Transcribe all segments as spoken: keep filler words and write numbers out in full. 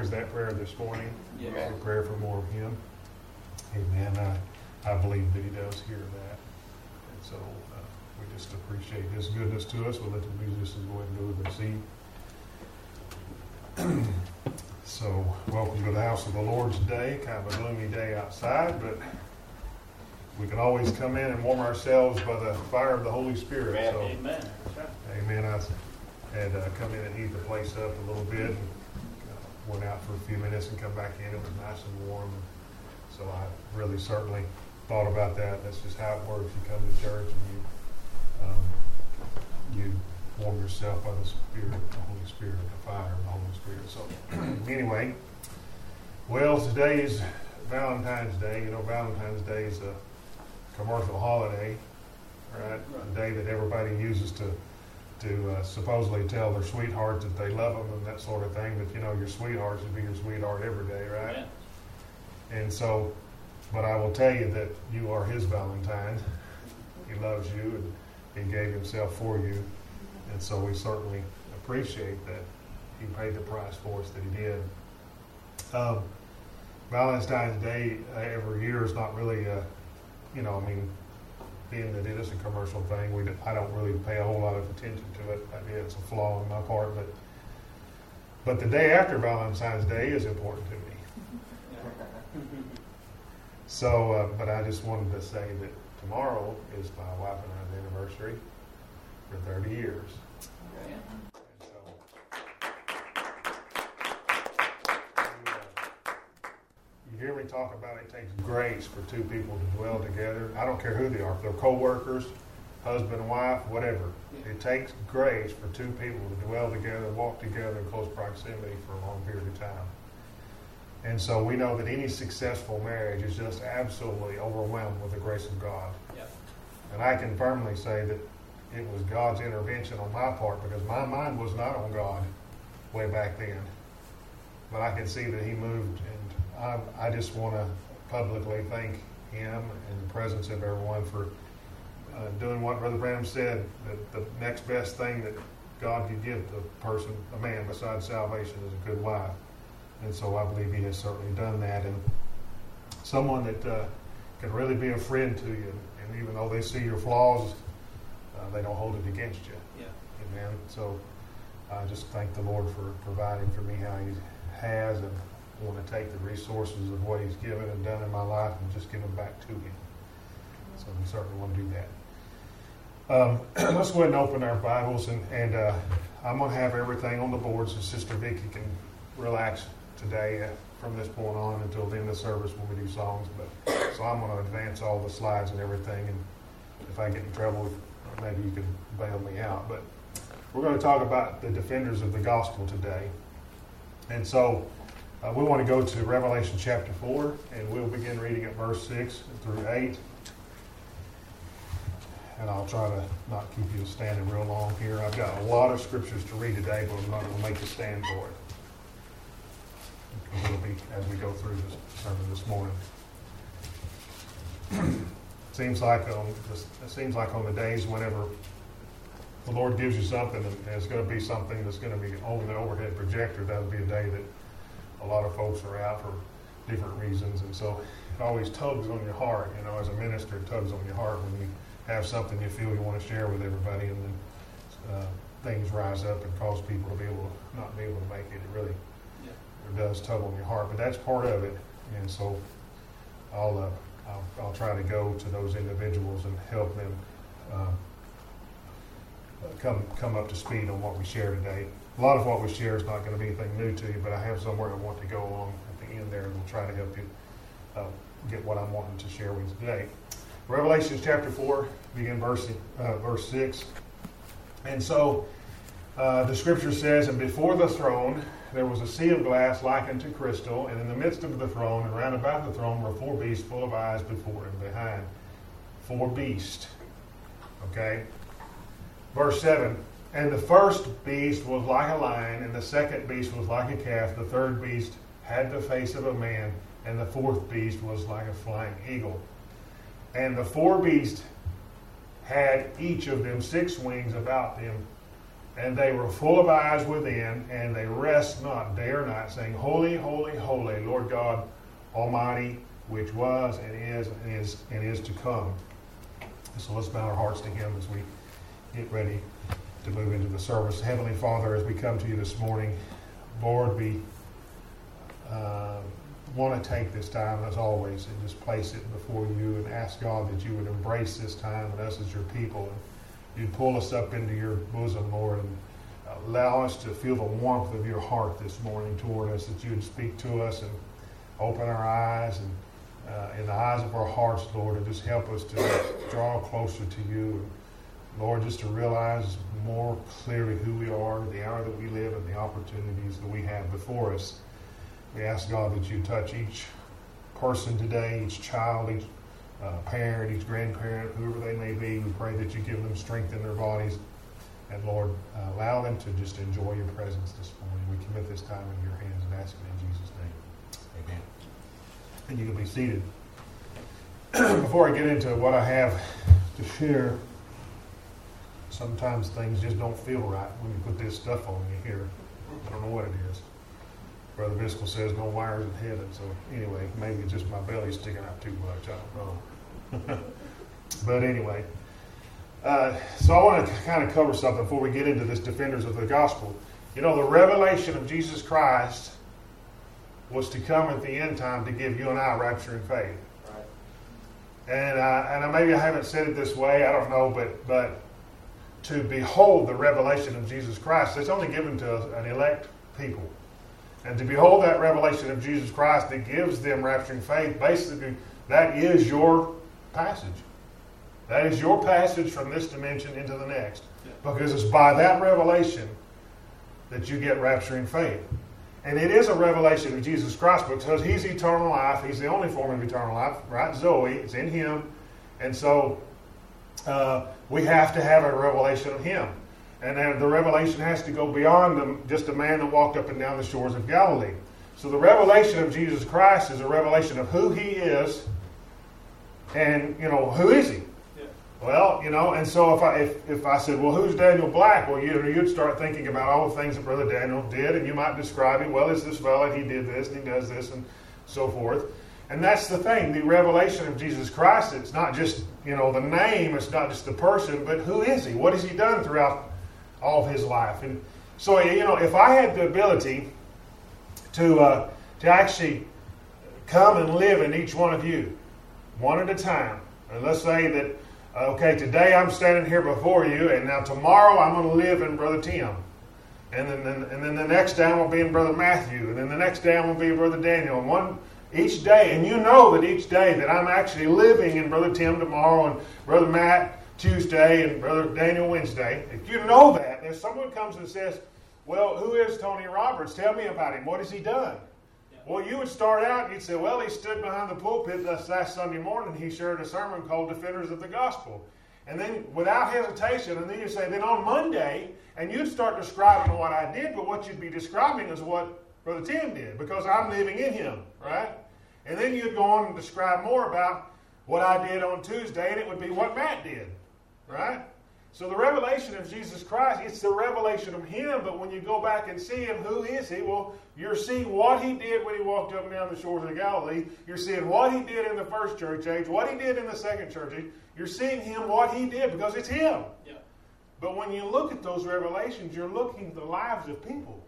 Is that prayer this morning? Yes. A prayer for more of Him. Amen. I, I believe that He does hear that. And so uh, we just appreciate His goodness to us. We'll let the musicians go ahead and do their seat. So, welcome to the house of the Lord today. Kind of a gloomy day outside, but we can always come in and warm ourselves by the fire of the Holy Spirit. Amen. So, Amen. Amen. I had uh, come in and heat the place up a little bit, and uh, went out for a few minutes and come back in. It was nice and warm. And so I really certainly thought about that. That's just how it works. You come to church and you um, you warm yourself by the Spirit, the Holy Spirit, the fire of the Holy Spirit. So anyway, well, today's Valentine's Day. You know, Valentine's Day is a commercial holiday, right? A day that everybody uses to to uh, supposedly tell their sweetheart that they love them and that sort of thing. But you know, your sweetheart should be your sweetheart every day, right? Yeah. And so, but I will tell you that you are His Valentine. He loves you and He gave Himself for you. And so we certainly appreciate that He paid the price for us that He did. Um, Valentine's Day uh, every year is not really, uh, you know, I mean, being that it is a commercial thing, we I don't really pay a whole lot of attention to it. Maybe it's a flaw on my part, but but the day after Valentine's Day is important to me. So, uh, but I just wanted to say that tomorrow is my wife and I's anniversary for thirty years. Okay. And so, you hear me talk about it takes grace for two people to dwell together. I don't care who they are. If they're co-workers, husband and wife, whatever. Yeah. It takes grace for two people to dwell together, walk together in close proximity for a long period of time. And so we know that any successful marriage is just absolutely overwhelmed with the grace of God. Yeah. And I can firmly say that it was God's intervention on my part, because my mind was not on God way back then. But I can see that He moved, and I, I just want to publicly thank Him in the presence of everyone for uh, doing what Brother Branham said, that the next best thing that God could give the person, a man, besides salvation, is a good wife. And so I believe He has certainly done that. And someone that uh, can really be a friend to you, and even though they see your flaws, uh, they don't hold it against you. Yeah. Amen. So I just thank the Lord for providing for me how He has, and I want to take the resources of what He's given and done in my life and just give them back to Him. So we certainly want to do that. Um, let's go ahead and open our Bibles, and, and uh, I'm going to have everything on the board so Sister Vicki can relax today uh, from this point on until the end of the service when we do songs. But so I'm going to advance all the slides and everything, and if I get in trouble, maybe you can bail me out. But we're going to talk about the defenders of the gospel today. And so uh, we want to go to Revelation chapter four, and we'll begin reading at verse six through eight. And I'll try to not keep you standing real long here. I've got a lot of scriptures to read today, but I'm not going to make you stand for it. It'll be as we go through this sermon this morning. It seems like on this, it seems like on the days whenever the Lord gives you something, and it's going to be something that's going to be over the overhead projector, that'll be a day that a lot of folks are out for different reasons, and so it always tugs on your heart. You know, as a minister, it tugs on your heart when you have something you feel you want to share with everybody, and then uh, things rise up and cause people to be able to not be able to make it. It really It does tug on your heart, but that's part of it. And so I'll, uh, I'll I'll try to go to those individuals and help them uh, come come up to speed on what we share today. A lot of what we share is not going to be anything new to you, but I have somewhere I want to go along at the end there, and we'll try to help you uh, get what I'm wanting to share with you today. Revelation chapter four, begin verse uh, verse six, and so uh, the scripture says, "And before the throne there was a sea of glass like unto crystal, and in the midst of the throne and round about the throne were four beasts full of eyes before and behind." Four beasts. Okay? Verse seven, "And the first beast was like a lion, and the second beast was like a calf. The third beast had the face of a man, and the fourth beast was like a flying eagle. And the four beasts had each of them six wings about them, And they were full of eyes within, and they rest not day or night, saying, Holy, holy, holy, Lord God Almighty, which was and is and is and is to come. So let's bow our hearts to Him as we get ready to move into the service. Heavenly Father, as we come to you this morning, Lord, we uh, want to take this time, as always, and just place it before you and ask God that you would embrace this time and us as your people. And you'd pull us up into your bosom, Lord, and allow us to feel the warmth of your heart this morning toward us, that you would speak to us and open our eyes and uh, in the eyes of our hearts, Lord, and just help us to draw closer to you. And Lord, just to realize more clearly who we are, the hour that we live, and the opportunities that we have before us. We ask, God, that you touch each person today, each child, each Uh, parent, each grandparent, whoever they may be. We pray that you give them strength in their bodies. And Lord, uh, allow them to just enjoy your presence this morning. We commit this time in your hands and ask it in Jesus' name. Amen. And you can be seated. Before I get into what I have to share, sometimes things just don't feel right when you put this stuff on you here. I don't know what it is. Brother Biscoe says no wires in heaven. So anyway, maybe it's just my belly sticking out too much. I don't know. But anyway, uh, so I want to kind of cover something before we get into this defenders of the gospel. You know, the revelation of Jesus Christ was to come at the end time to give you and I rapture and faith. Right. And uh, and maybe I haven't said it this way. I don't know, but but to behold the revelation of Jesus Christ, it's only given to an elect people. And to behold that revelation of Jesus Christ that gives them rapture and faith, basically, that is your passage. That is your passage from this dimension into the next. Because it's by that revelation that you get rapture and faith. And it is a revelation of Jesus Christ because He's eternal life. He's the only form of eternal life, right? Zoe, it's in Him. And so uh, we have to have a revelation of Him. And then the revelation has to go beyond them, just a man that walked up and down the shores of Galilee. So the revelation of Jesus Christ is a revelation of who He is, and, you know, who is He? Yeah. Well, you know, and so if I if, if I said, well, who's Daniel Black? Well, you know, you'd start thinking about all the things that Brother Daniel did, and you might describe him, well, it's this fella, he did this, and he does this, and so forth. And that's the thing, the revelation of Jesus Christ, it's not just, you know, the name, it's not just the person, but who is He? What has He done throughout all of His life? And so, you know, if I had the ability to uh, to actually come and live in each one of you, one at a time, and let's say that, okay, today I'm standing here before you, and now tomorrow I'm going to live in Brother Tim, and then, then and then the next day I'm going to be in Brother Matthew, and then the next day I'm going to be in Brother Daniel, and one each day, and you know that each day that I'm actually living in Brother Tim tomorrow, and Brother Matt Tuesday, and Brother Daniel Wednesday. If you know that, if someone comes and says, well, who is Tony Roberts? Tell me about him. What has he done? Yeah. Well, you would start out and you'd say, well, he stood behind the pulpit this last Sunday morning. He shared a sermon called Defenders of the Gospel. And then without hesitation, and then you say, then on Monday, and you'd start describing what I did, but what you'd be describing is what Brother Tim did, because I'm living in him, right? And then you'd go on and describe more about what I did on Tuesday, and it would be what Matt did. Right? So the revelation of Jesus Christ, it's the revelation of Him, but when you go back and see Him, who is He? Well, you're seeing what He did when He walked up and down the shores of Galilee. You're seeing what He did in the first church age, what He did in the second church age. You're seeing Him, what He did, because it's Him. Yeah. But when you look at those revelations, you're looking at the lives of people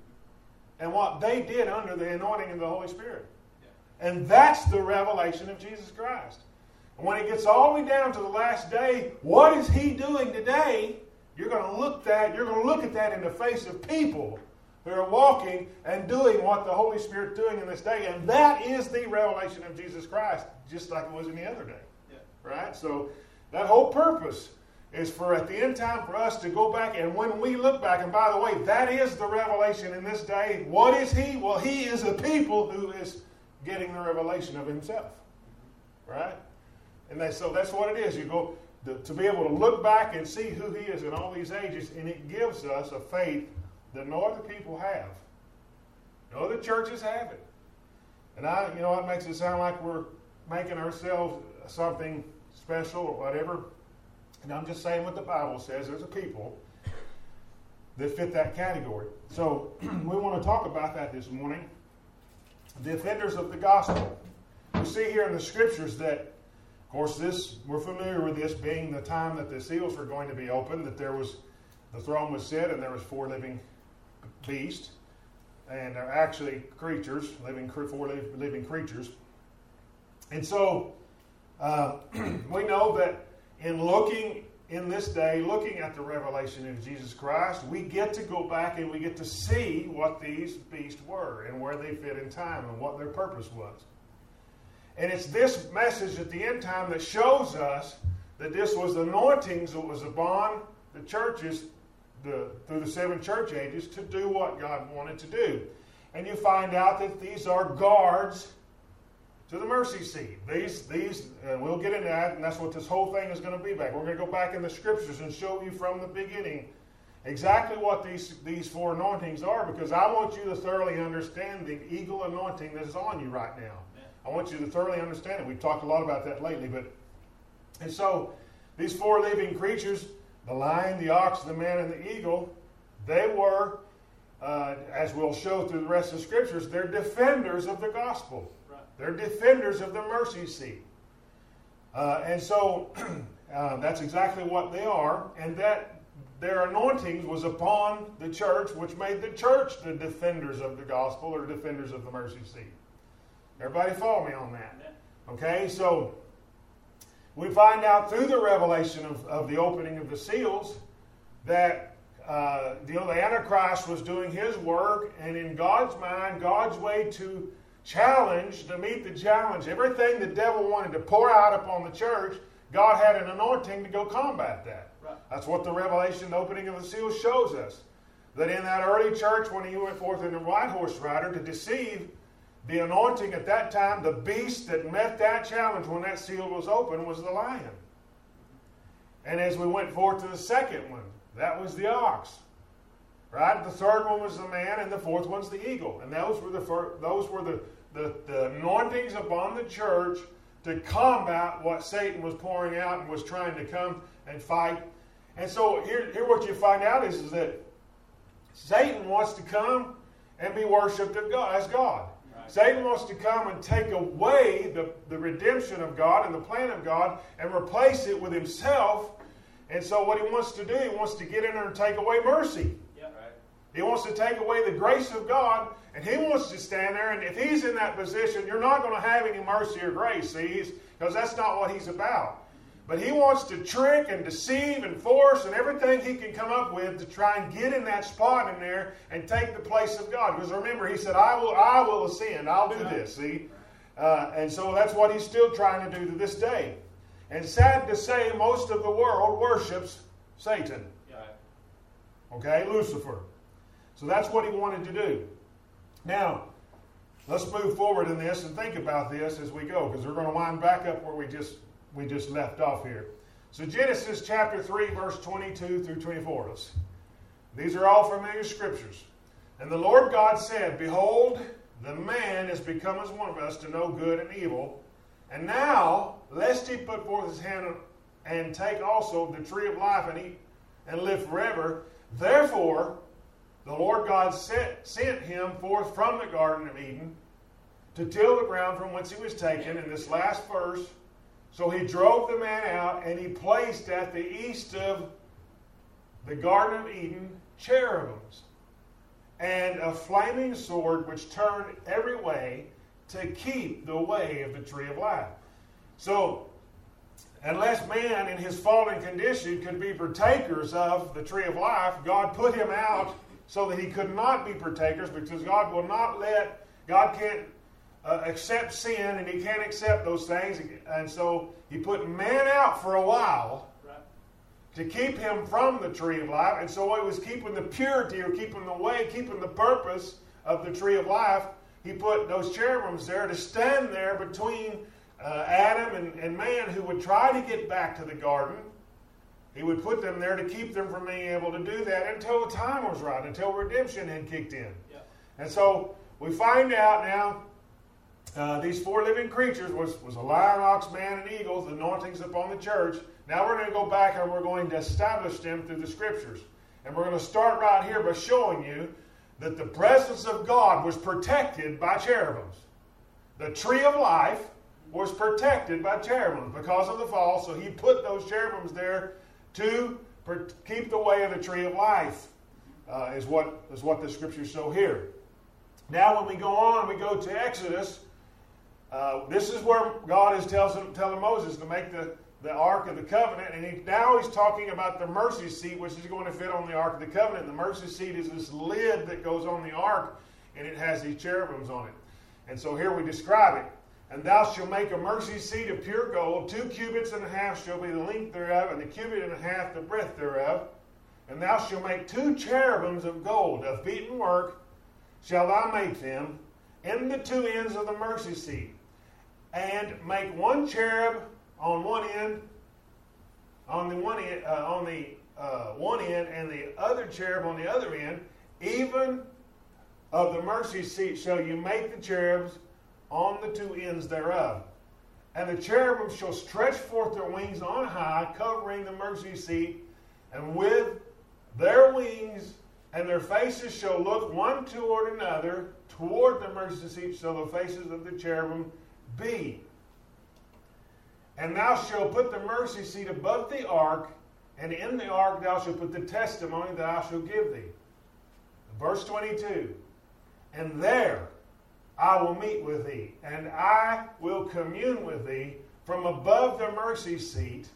and what they did under the anointing of the Holy Spirit. Yeah. And that's the revelation of Jesus Christ. When it gets all the way down to the last day, what is He doing today? You're going to look that. You're going to look at that in the face of people who are walking and doing what the Holy Spirit's doing in this day, and that is the revelation of Jesus Christ, just like it was any other day, yeah. Right? So that whole purpose is for at the end time for us to go back, and when we look back, and by the way, that is the revelation in this day. What is He? Well, He is a people who is getting the revelation of Himself, right? And that, so that's what it is. You go to, to be able to look back and see who He is in all these ages, and it gives us a faith that no other people have. No other churches have it. And I, you know, it makes it sound like we're making ourselves something special or whatever. And I'm just saying what the Bible says as a people. that fit that category. So we want to talk about that this morning. Defenders of the gospel. We see here in the scriptures that, of course, this we're familiar with this being the time that the seals were going to be opened, that there was the throne was set and there was four living beasts, and they're actually creatures, living four living creatures. And so uh, we know that in looking in this day, looking at the revelation of Jesus Christ, we get to go back and we get to see what these beasts were and where they fit in time and what their purpose was. And it's this message at the end time that shows us that this was the anointings that was upon the churches the, through the seven church ages to do what God wanted to do. And you find out that these are guards to the mercy seat. These, these, uh, we'll get into that, and that's what this whole thing is going to be back. We're going to go back in the scriptures and show you from the beginning exactly what these, these four anointings are, because I want you to thoroughly understand the eagle anointing that is on you right now. I want you to thoroughly understand it. We've talked a lot about that lately, but and so these four living creatures, the lion, the ox, the man, and the eagle, they were, uh, as we'll show through the rest of the scriptures, they're defenders of the gospel. Right. They're defenders of the mercy seat. Uh, and so uh, that's exactly what they are, and that their anointings was upon the church, which made the church the defenders of the gospel or defenders of the mercy seat. Everybody follow me on that? Okay, so we find out through the revelation of, of the opening of the seals that uh, you know, the Antichrist was doing his work, and in God's mind, God's way to challenge, to meet the challenge, everything the devil wanted to pour out upon the church, God had an anointing to go combat that. Right. That's what the revelation, the opening of the seals shows us. That in that early church, when he went forth in the white horse rider to deceive, the anointing at that time, the beast that met that challenge when that seal was open was the lion. And as we went forth to the second one, that was the ox. Right? The third one was the man, and the fourth one's the eagle. And those were the first, those were the, the, the anointings upon the church to combat what Satan was pouring out and was trying to come and fight. And so here, here what you find out is, is that Satan wants to come and be worshipped of God, as God. Satan wants to come and take away the, the redemption of God and the plan of God and replace it with himself. And so what he wants to do, he wants to get in there and take away mercy. Yeah, right. He wants to take away the grace of God, and he wants to stand there. And if he's in that position, you're not going to have any mercy or grace, see, because that's not what he's about. But he wants to trick and deceive and force and everything he can come up with to try and get in that spot in there and take the place of God. Because remember, he said, I will I will ascend. I'll do this, see? Uh, and so that's what he's still trying to do to this day. And sad to say, most of the world worships Satan. Okay, Lucifer. So that's what he wanted to do. Now, let's move forward in this and think about this as we go, because we're going to wind back up where we just... we just left off here. So Genesis chapter three, verse twenty-two through twenty-four. These are all familiar scriptures. And the Lord God said, Behold, the man is become as one of us to know good and evil. And now, lest he put forth his hand and take also the tree of life and eat and live forever. Therefore, the Lord God set, sent him forth from the Garden of Eden to till the ground from whence he was taken. In this last verse, so he drove the man out, and he placed at the east of the Garden of Eden cherubims and a flaming sword which turned every way to keep the way of the tree of life. So, unless man in his fallen condition could be partakers of the tree of life, God put him out so that he could not be partakers, because God will not let, God can't Uh, accept sin, and he can't accept those things, and so he put man out for a while right. to keep him from the tree of life. And so he was keeping the purity, or keeping the way, keeping the purpose of the tree of life. He put those cherubims there to stand there between uh, Adam and, and man, who would try to get back to the garden. He would put them there to keep them from being able to do that until the time was right, until redemption had kicked in. Yeah. And so we find out now, Uh, these four living creatures was, was a lion, ox, man, and eagle, the anointings upon the church. Now we're going to go back and we're going to establish them through the scriptures. And we're going to start right here by showing you that the presence of God was protected by cherubims. The tree of life was protected by cherubims because of the fall, so he put those cherubims there to keep the way of the tree of life, uh, is what is what the scriptures show here. Now when we go on, we go to Exodus, uh, this is where God is telling, telling Moses to make the, the Ark of the Covenant, and he, now he's talking about the mercy seat, which is going to fit on the Ark of the Covenant. The mercy seat is this lid that goes on the Ark, and it has these cherubims on it. And so here we describe it. And thou shalt make a mercy seat of pure gold, two cubits and a half shall be the length thereof, and the cubit and a half the breadth thereof. And thou shalt make two cherubims of gold, of beaten work shall thou make them, in the two ends of the mercy seat. And make one cherub on one end, on the one end, uh, on the uh, one end, and the other cherub on the other end. Even of the mercy seat shall you make the cherubs on the two ends thereof. And the cherubim shall stretch forth their wings on high, covering the mercy seat, and with their wings and their faces shall look one toward another, toward the mercy seat shall the faces of the cherubim be. And thou shalt put the mercy seat above the ark, and in the ark thou shalt put the testimony that I shall give thee. Verse twenty-two. And there I will meet with thee, and I will commune with thee from above the mercy seat,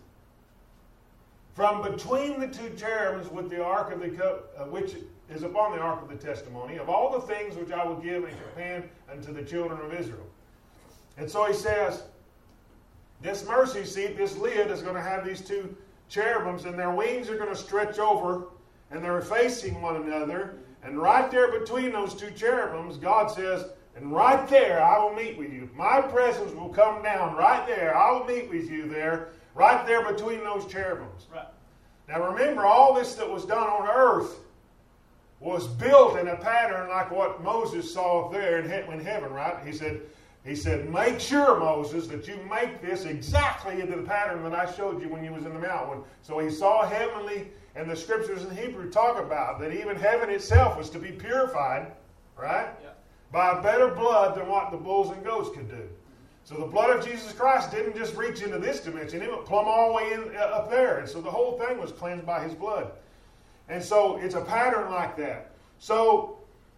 from between the two cherubims with the ark of the co- uh, which is upon the ark of the testimony, of all the things which I will give in command unto the children of Israel. And so he says, this mercy seat, this lid, is going to have these two cherubims, and their wings are going to stretch over, and they're facing one another. And right there between those two cherubims, God says, and right there I will meet with you. My presence will come down right there. I will meet with you there, right there between those cherubims. Right. Now remember, all this that was done on earth was built in a pattern like what Moses saw up there in heaven, right? He said, he said, make sure, Moses, that you make this exactly into the pattern that I showed you when you was in the mountain. So he saw heavenly, and the scriptures in Hebrew talk about that even heaven itself was to be purified, right? Yeah. By a better blood than what the bulls and goats could do. So the blood of Jesus Christ didn't just reach into this dimension. It went plumb all the way in, uh, up there. And so the whole thing was cleansed by his blood. And so it's a pattern like that. So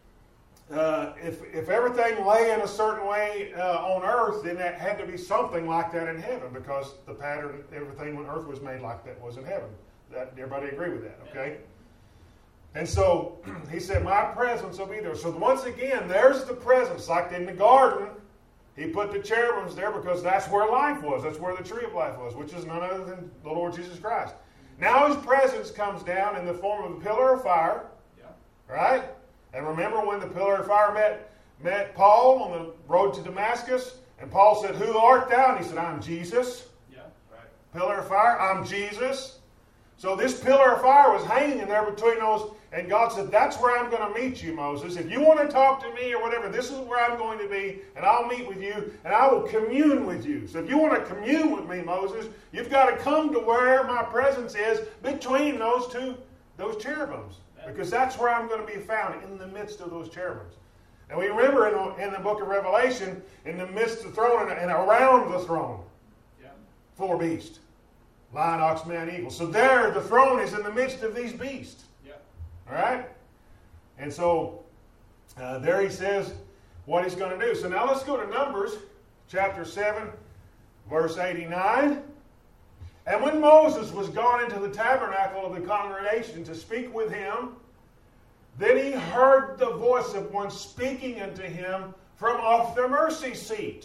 uh, if, if everything lay in a certain way uh, on earth, then that had to be something like that in heaven, because the pattern, everything on earth was made like that was in heaven. That, everybody agree with that, okay? And so he said, my presence will be there. So once again, there's the presence. Like in the garden, he put the cherubims there because that's where life was. That's where the tree of life was, which is none other than the Lord Jesus Christ. Now his presence comes down in the form of a pillar of fire. Yeah. Right? And remember when the pillar of fire met, met Paul on the road to Damascus? And Paul said, who art thou? And he said, I'm Jesus. Yeah, right. Pillar of fire, I'm Jesus. So this pillar of fire was hanging there between those, and God said, that's where I'm going to meet you, Moses. If you want to talk to me or whatever, this is where I'm going to be, and I'll meet with you, and I will commune with you. So if you want to commune with me, Moses, you've got to come to where my presence is between those two, those cherubims, because that's where I'm going to be found, in the midst of those cherubims. And we remember in, in the book of Revelation, in the midst of the throne and, and around the throne, yeah. four beasts. Lion, ox, man, eagle. So there, the throne is in the midst of these beasts. Yeah. All right? And so, uh, there he says what he's going to do. So now let's go to Numbers, chapter seven, verse eighty-nine. And when Moses was gone into the tabernacle of the congregation to speak with him, then he heard the voice of one speaking unto him from off the mercy seat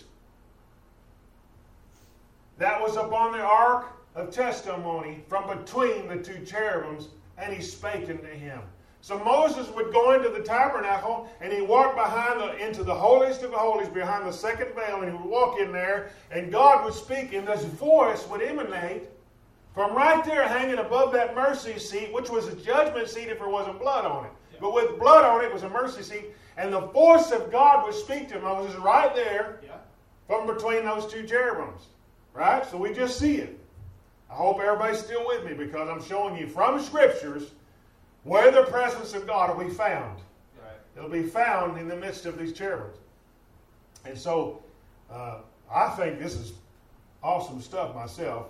that was upon the ark of testimony, from between the two cherubims, and he spake unto him. So Moses would go into the tabernacle, and he walked behind the, into the holiest of the holies, behind the second veil, and he would walk in there, and God would speak, and this voice would emanate from right there hanging above that mercy seat, which was a judgment seat if there wasn't blood on it. Yeah. But with blood on it, it was a mercy seat, and the voice of God would speak to Moses right there, yeah. from between those two cherubims. Right? So we just see it. I hope everybody's still with me, because I'm showing you from Scriptures where the presence of God will be found. Right. It'll be found in the midst of these cherubims. And so, uh, I think this is awesome stuff myself.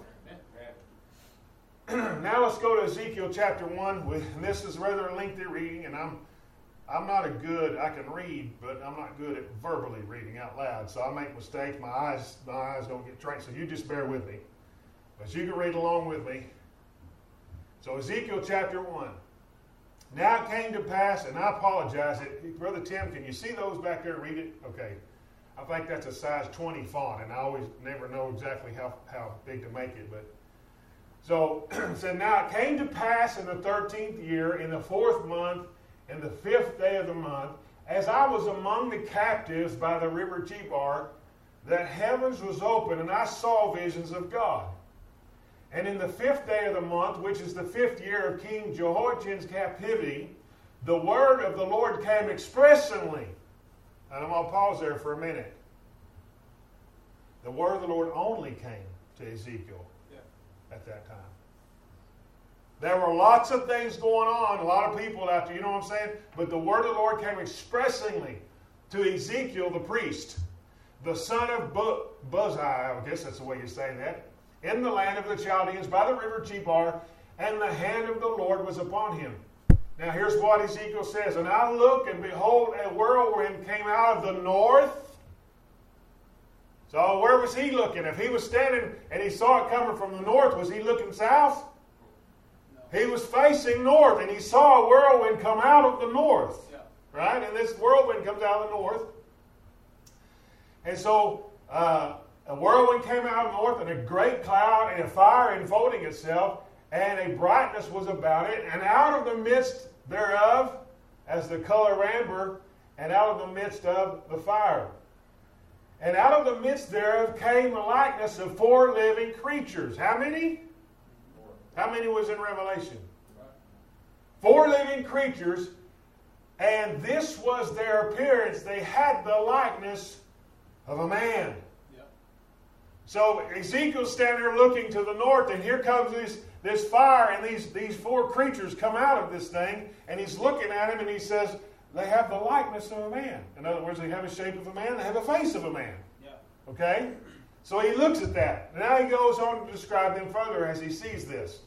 Now let's go to Ezekiel chapter one. And this is rather a lengthy reading, and I'm I'm not a good, I can read, but I'm not good at verbally reading out loud. So I make mistakes. My eyes, my eyes don't get trained. So you just bear with me. But you can read along with me. So Ezekiel chapter one. Now it came to pass, and I apologize. It, Brother Tim, can you see those back there? Read it? Okay. I think that's a size twenty font, and I always never know exactly how, how big to make it. But so it said, now it came to pass in the thirteenth year, in the fourth month, in the fifth day of the month, as I was among the captives by the river Chebar, that heavens was open, and I saw visions of God. And in the fifth day of the month, which is the fifth year of King Jehoiachin's captivity, the word of the Lord came expressly. And I'm going to pause there for a minute. The word of the Lord only came to Ezekiel yeah. at that time. There were lots of things going on, a lot of people out there, you know what I'm saying? But the word of the Lord came expressly to Ezekiel the priest, the son of Bu- Buzi, I guess that's the way you say that, in the land of the Chaldeans by the river Chebar, and the hand of the Lord was upon him. Now here's what Ezekiel says, and I looked, and behold, a whirlwind came out of the north. So where was he looking? If he was standing and he saw it coming from the north, was he looking south? No. He was facing north, and he saw a whirlwind come out of the north. Yeah. Right? And this whirlwind comes out of the north. And so uh, a whirlwind came out of the north, and a great cloud and a fire enfolding itself, and a brightness was about it, and out of the midst thereof, as the color of amber, and out of the midst of the fire. And out of the midst thereof came a likeness of four living creatures. How many? Four. How many was in Revelation? Right. Four living creatures, and this was their appearance. They had the likeness of a man. Yep. So Ezekiel's standing there looking to the north, and here comes this, this fire, and these, these four creatures come out of this thing, and he's looking at him, and he says, they have the likeness of a man. In other words, they have a shape of a man, they have a face of a man. Yeah. Okay? So he looks at that. Now he goes on to describe them further as he sees this.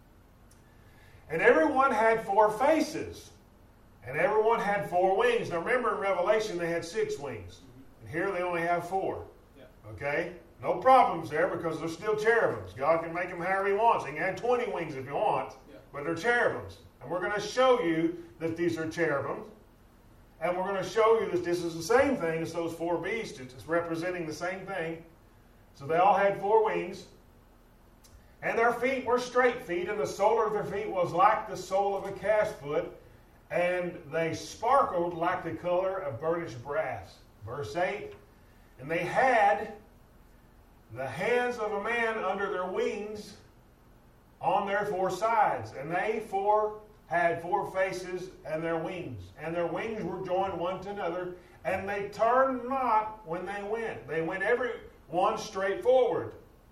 And everyone had four faces, and everyone had four wings. Now remember in Revelation they had six wings, and here they only have four. Yeah. Okay? No problems there because they're still cherubims. God can make them however he wants. He can add twenty wings if you want, yeah. but they're cherubims. And we're going to show you that these are cherubims. And we're going to show you that this is the same thing as those four beasts. It's representing the same thing. So they all had four wings. And their feet were straight feet, and the sole of their feet was like the sole of a calf's foot. And they sparkled like the color of burnished brass. Verse eight. And they had the hands of a man under their wings on their four sides. And they four had four faces and their wings. And their wings were joined one to another, and they turned not when they went. They went every one straight forward.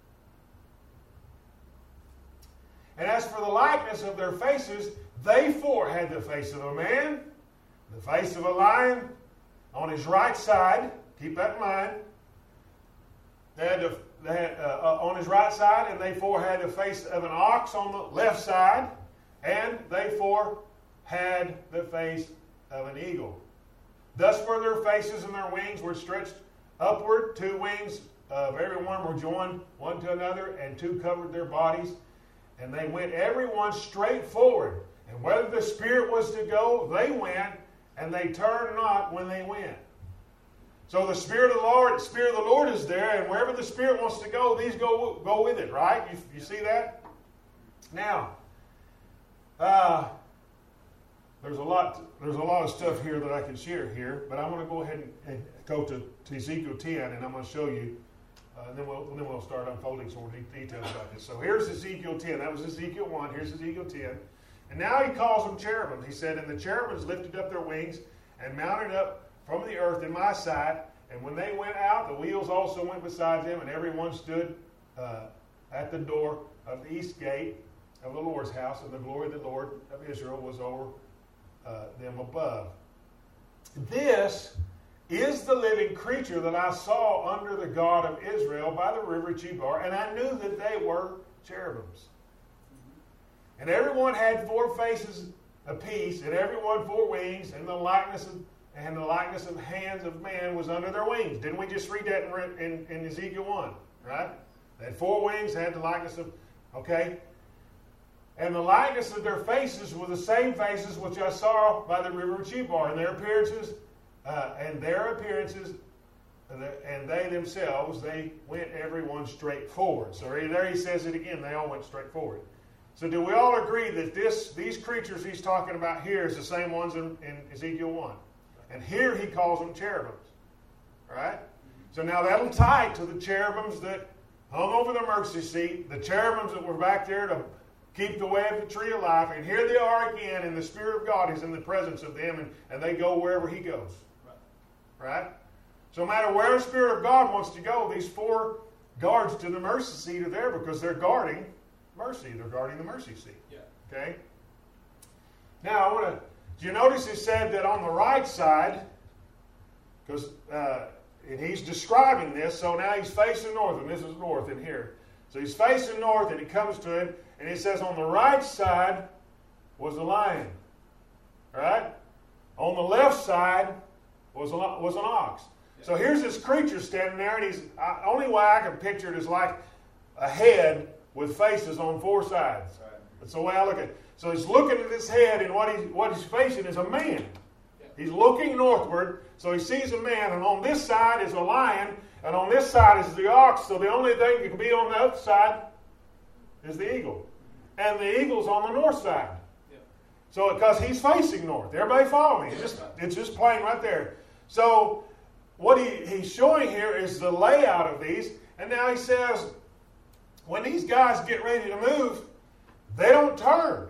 And as for the likeness of their faces, they four had the face of a man, the face of a lion on his right side. Keep that in mind. They had, the, they had uh, on his right side, and they four had the face of an ox on the left side. And they four had the face of an eagle. Thus were their faces and their wings were stretched upward. Two wings of every one were joined one to another, and two covered their bodies. And they went every one straight forward. And whether the Spirit was to go, they went, and they turned not when they went. So the Spirit of the Lord, the Spirit of the Lord is there, and wherever the Spirit wants to go, these go, go with it, right? You, you see that? Now, Uh, there's a lot. There's a lot of stuff here that I can share here, but I'm going to go ahead and, and go to, to Ezekiel ten, and I'm going to show you. Uh, and then we'll then we'll start unfolding some more details about this. So here's Ezekiel ten. That was Ezekiel one. Here's Ezekiel ten, and now he calls them cherubim. He said, "And the cherubims lifted up their wings and mounted up from the earth in my sight. And when they went out, the wheels also went beside them, and every one stood uh, at the door of the east gate." of the Lord's house, and the glory of the Lord of Israel was over uh, them above. This is the living creature that I saw under the God of Israel by the river Chebar, and I knew that they were cherubims. And everyone had four faces apiece, and everyone four wings, and the likeness of and the likeness of hands of man was under their wings. Didn't we just read that in, in, in Ezekiel one? Right? They had four wings, had the likeness of, okay? And the likeness of their faces were the same faces which I saw by the river Chebar, and their appearances, uh, and their appearances, and they themselves, they went everyone straight forward. So there he says it again, they all went straight forward. So do we all agree that this these creatures he's talking about here is the same ones in, in Ezekiel one? And here he calls them cherubims. Right? So now that'll tie to the cherubims that hung over the mercy seat, the cherubims that were back there to keep the way of the tree of life. And here they are again, and the Spirit of God is in the presence of them, and, and they go wherever he goes. Right? Right? So no matter where the Spirit of God wants to go, these four guards to the mercy seat are there because they're guarding mercy. They're guarding the mercy seat. Yeah. Okay? Now, I want to... Do you notice it said that on the right side, because uh, and he's describing this, so now he's facing north, and this is north in here. So he's facing north, and he comes to him, and he says on the right side was a lion. Right? On the left side was, a, was an ox. Yeah. So here's this creature standing there, and he's, uh, only way I can picture it is like a head with faces on four sides. Right. That's the way I look at it. So he's looking at his head, and what he's, what he's facing is a man. He's looking northward, so he sees a man, and on this side is a lion, and on this side is the ox, so the only thing that can be on the other side is the eagle. And the eagle's on the north side. So, because he's facing north. Everybody follow me? It's just, it's just plain right there. So, what he, he's showing here is the layout of these, and now he says, when these guys get ready to move, they don't turn.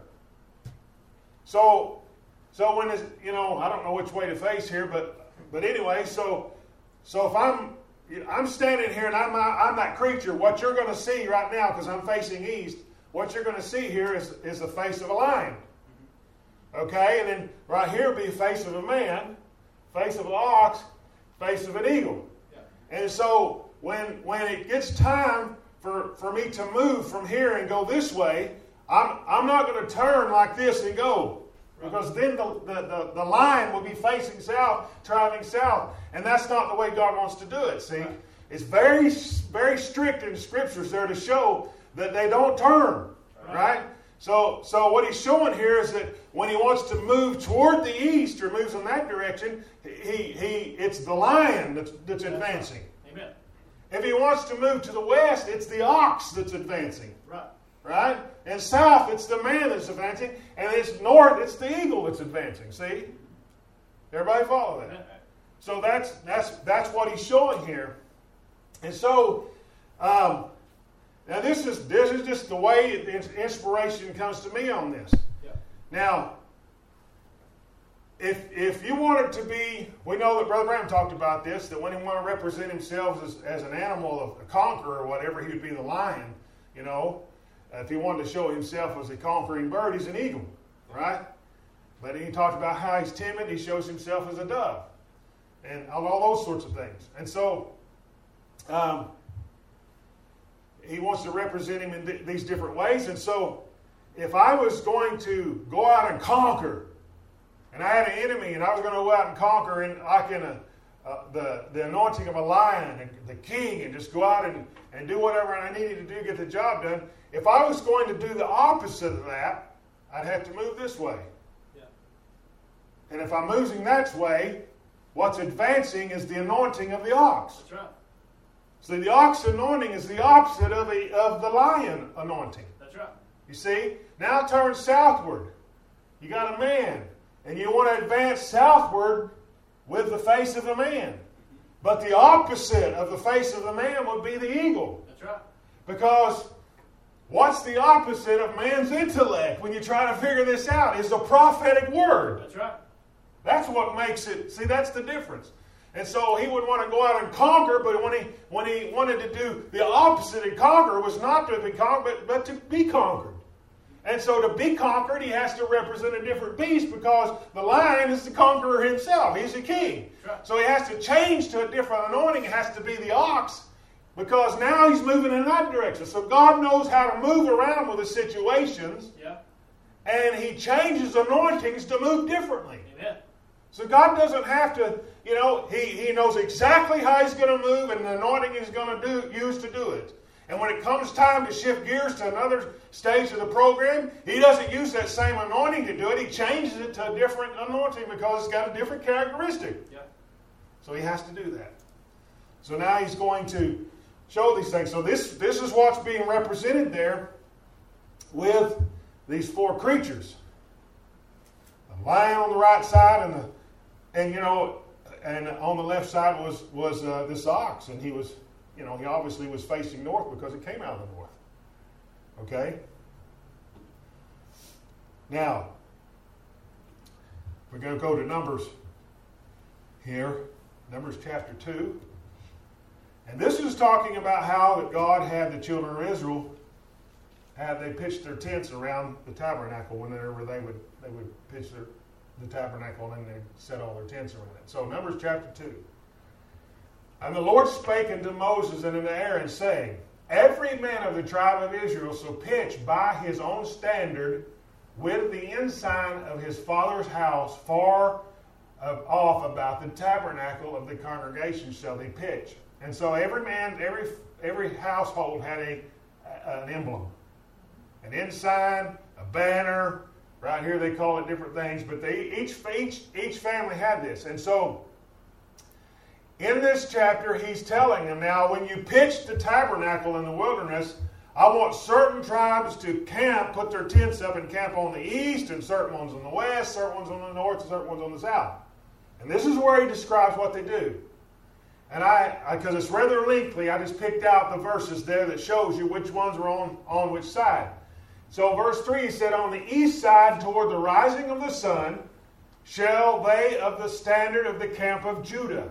So, so when it's, you know, I don't know which way to face here, but but anyway, so so if I'm I'm standing here and I'm I'm that creature, what you're going to see right now, because I'm facing east, what you're going to see here is is the face of a lion. Okay, and then right here will be the face of a man, face of an ox, face of an eagle. Yeah. And so when when it gets time for for me to move from here and go this way, I'm, I'm not going to turn like this and go, because then the, the, the, the line will be facing south, traveling south, and that's not the way God wants to do it, see? It's very, very strict in Scriptures there to show that they don't turn, right? So, so what he's showing here is that when he wants to move toward the east or moves in that direction, he, he it's the lion that's, that's advancing. Amen. If he wants to move to the west, it's the ox that's advancing. Right. Right? And south, it's the man that's advancing. And it's north, it's the eagle that's advancing. See? Everybody follow that? So that's that's that's what he's showing here. And so, um, now this is this is just the way the inspiration comes to me on this. Yeah. Now, if if you want it to be, we know that Brother Branham talked about this, that when he wanted to represent himself as, as an animal, a conqueror or whatever, he would be the lion, you know. If he wanted to show himself as a conquering bird, he's an eagle, right? But he talked about how he's timid. He shows himself as a dove, and all those sorts of things. And so um, he wants to represent him in th- these different ways. And so if I was going to go out and conquer, and I had an enemy, and I was going to go out and conquer, and like in a, uh, the, the anointing of a lion, and the king, and just go out and, and do whatever I needed to do to get the job done, if I was going to do the opposite of that, I'd have to move this way. Yeah. And if I'm moving that way, what's advancing is the anointing of the ox. That's right. So the ox anointing is the opposite of the, of the lion anointing. That's right. You see? Now turn southward. You got a man, and you want to advance southward with the face of a man. But the opposite of the face of the man would be the eagle. That's right. Because what's the opposite of man's intellect when you try to figure this out? Is a prophetic word. That's right. That's what makes it. See, that's the difference. And so he would want to go out and conquer, but when he when he wanted to do the opposite and conquer was not to be conquered, but, but to be conquered. And so to be conquered, he has to represent a different beast because the lion is the conqueror himself. He's the king. Right. So he has to change to a different anointing. It has to be the ox because now he's moving in that direction. So God knows how to move around with the situations. Yeah. And he changes anointings to move differently. Amen. So God doesn't have to, you know, he, he knows exactly how he's going to move and the anointing he's going to do use to do it. And when it comes time to shift gears to another stage of the program, he doesn't use that same anointing to do it. He changes it to a different anointing because it's got a different characteristic. Yeah. So he has to do that. So now he's going to show these things. So this, this is what's being represented there with these four creatures. A lion on the right side and the, and you know, and on the left side was, was uh, this ox. And he was, you know, he obviously was facing north because it came out of the north. Okay? Now, we're going to go to Numbers here. Numbers chapter two. And this is talking about how that God had the children of Israel, had they pitched their tents around the tabernacle whenever they would they would pitch their, the tabernacle and then they'd set all their tents around it. So Numbers chapter two. And the Lord spake unto Moses and unto Aaron, saying, Every man of the tribe of Israel shall pitch by his own standard with the ensign of his father's house far off about the tabernacle of the congregation shall they pitch. And so every man, every every household had a an emblem, an ensign, a banner. Right here they call it different things, but they each each each family had this. And so in this chapter, he's telling them now, when you pitch the tabernacle in the wilderness, I want certain tribes to camp, put their tents up and camp on the east, and certain ones on the west, certain ones on the north, and certain ones on the south. And this is where he describes what they do. And I, because it's rather lengthy, I just picked out the verses there that shows you which ones are on, on which side. So verse three, he said, On the east side toward the rising of the sun shall they of the standard of the camp of Judah.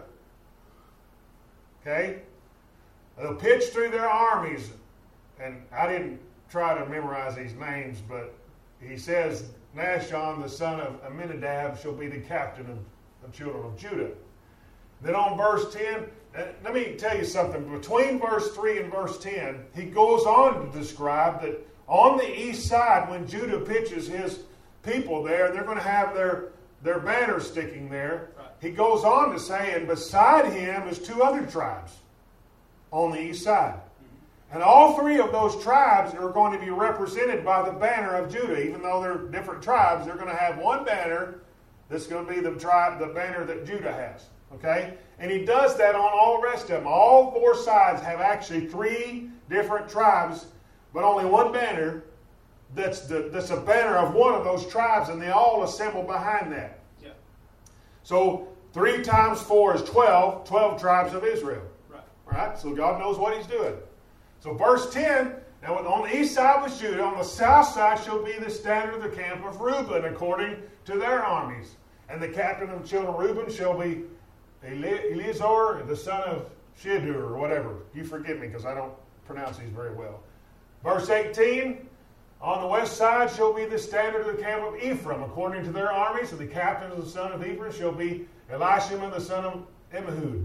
Okay? They'll pitch through their armies. And I didn't try to memorize these names, but he says, Nashon, the son of Amminadab, shall be the captain of the children of Judah. Then on verse ten, let me tell you something. Between verse three and verse ten, he goes on to describe that on the east side, when Judah pitches his people there, they're going to have their, their banner sticking there. Right. He goes on to say, and beside him is two other tribes on the east side. Mm-hmm. And all three of those tribes are going to be represented by the banner of Judah. Even though they're different tribes, they're going to have one banner that's going to be the tribe, the banner that Judah has. Okay? And he does that on all the rest of them. All four sides have actually three different tribes, but only one banner that's the that's a banner of one of those tribes, and they all assemble behind that. Yeah. So three times four is twelve, twelve tribes of Israel. Right. Right? So God knows what he's doing. So verse ten, now on the east side was Judah, on the south side shall be the standard of the camp of Reuben, according to their armies. And the captain of the children of Reuben shall be Eleazar, the son of Shedeur, or whatever. You forgive me because I don't pronounce these very well. Verse eighteen, on the west side shall be the standard of the camp of Ephraim, according to their armies, and the captain of the son of Ephraim shall be Elishama, the son of Ammihud.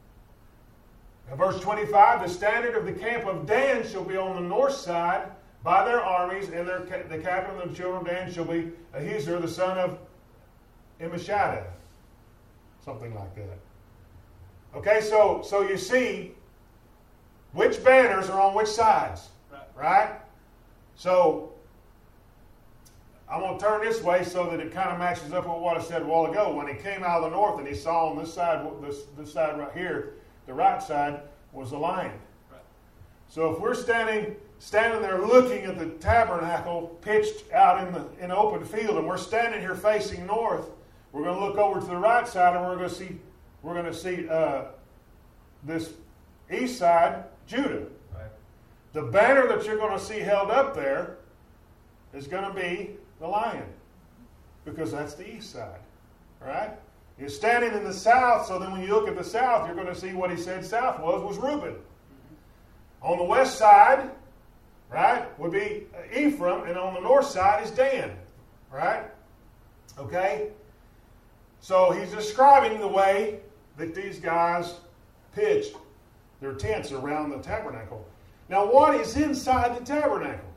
Now, verse twenty-five, the standard of the camp of Dan shall be on the north side by their armies, and their, the captain of the children of Dan shall be Ahiezer, the son of Ammishaddai. Something like that. Okay, so, so you see which banners are on which sides. Right? So, I'm going to turn this way so that it kind of matches up with what I said a while ago. When he came out of the north and he saw on this side, this, this side right here, the right side was a lion. Right. So if we're standing standing there looking at the tabernacle pitched out in the in the open field, and we're standing here facing north, we're going to look over to the right side, and we're going to see we're going to see uh, this east side, Judah. The banner that you're going to see held up there is going to be the lion, because that's the east side, right? You're standing in the south, so then when you look at the south, you're going to see what he said south was, was Reuben. Mm-hmm. On the west side right, would be Ephraim, and on the north side is Dan, right? Okay? So he's describing the way that these guys pitched their tents around the tabernacle. Now, what is inside the tabernacle?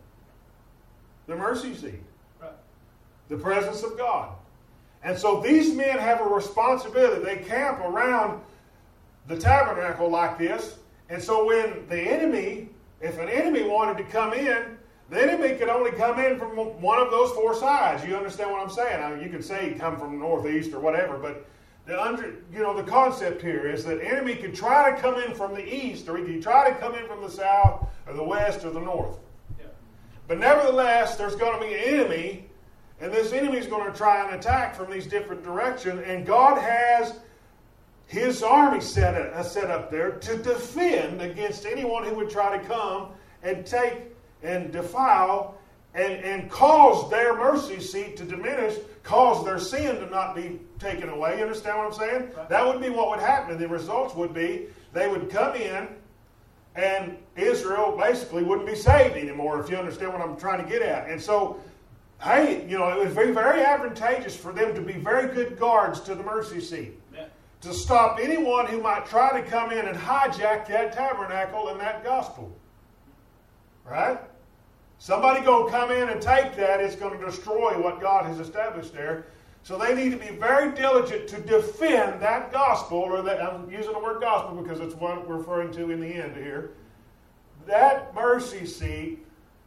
The mercy seat. Right. The presence of God. And so these men have a responsibility. They camp around the tabernacle like this. And so when the enemy, if an enemy wanted to come in, the enemy could only come in from one of those four sides. You understand what I'm saying? I mean, you could say come from northeast or whatever, but the under, you know, the concept here is that enemy could try to come in from the east, or he could try to come in from the south, or the west, or the north. Yeah. But nevertheless, there's going to be an enemy, and this enemy is going to try and attack from these different directions, and God has His army set, uh, set up there to defend against anyone who would try to come and take and defile and, and cause their mercy seat to diminish, cause their sin to not be taken away. You understand what I'm saying? Right. That would be what would happen. And the results would be they would come in and Israel basically wouldn't be saved anymore, if you understand what I'm trying to get at. And so, hey, you know, it would be very advantageous for them to be very good guards to the mercy seat. Yeah. To stop anyone who might try to come in and hijack that tabernacle and that gospel. Right? Somebody going to come in and take that. It's going to destroy what God has established there. So they need to be very diligent to defend that gospel, or that, I'm using the word gospel because it's what we're referring to in the end here. That mercy seat,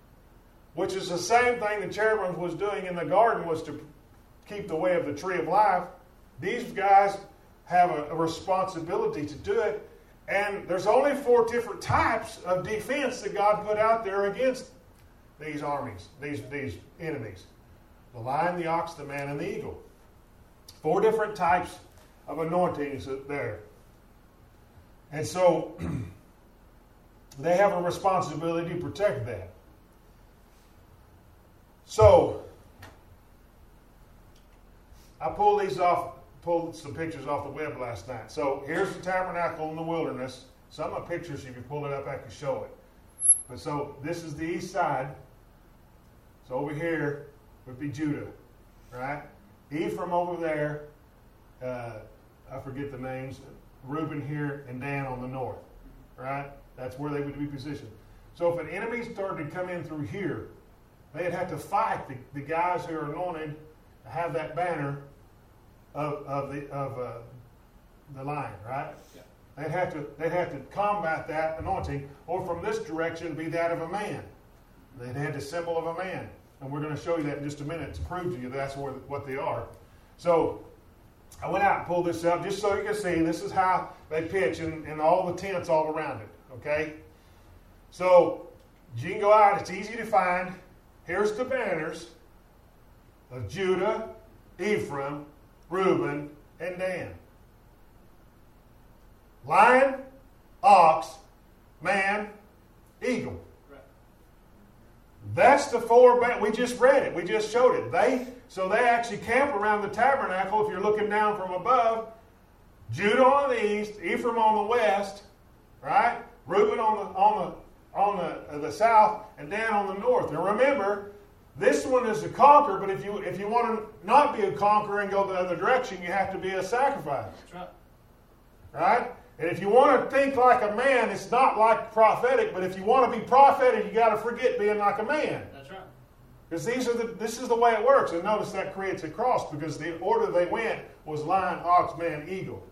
which is the same thing the cherubim was doing in the garden, was to keep the way of the tree of life. These guys have a, a responsibility to do it. And there's only four different types of defense that God put out there against these armies, these, these enemies. The lion, the ox, the man, and the eagle. Four different types of anointings there. And so they have a responsibility to protect that. So I pulled these off, pulled some pictures off the web last night. So here's the tabernacle in the wilderness. Some of the pictures, if you pull it up, I can show it. But so this is the east side. So over here would be Judah, right? Ephraim over there, uh, I forget the names, Reuben here, and Dan on the north, right? That's where they would be positioned. So if an enemy started to come in through here, they'd have to fight the, the guys who are anointed to have that banner of, of the of uh, the lion, right? Yeah. They'd have to they'd have to combat that anointing, or from this direction be that of a man. They'd have the symbol of a man, and we're going to show you that in just a minute to prove to you that's where, what they are. So I went out and pulled this up just so you can see. This is how they pitch, and, and all the tents all around it. Okay, so you can go out. It's easy to find. Here's the banners of Judah, Ephraim, Reuben, and Dan. Lion, ox, man, eagle. Right. That's the four. We just read it. We just showed it. They so they actually camp around the tabernacle. If you're looking down from above, Judah on the east, Ephraim on the west, right? Reuben on the on the on the uh, the south, and Dan on the north. Now remember, this one is a conquer. But if you if you want to not be a conqueror and go the other direction, you have to be a sacrifice. That's right. Right? And if you want to think like a man, it's not like prophetic. But if you want to be prophetic, you got to forget being like a man. That's right. Because these are the this is the way it works. And notice that creates a cross because the order they went was lion, ox, man, eagle.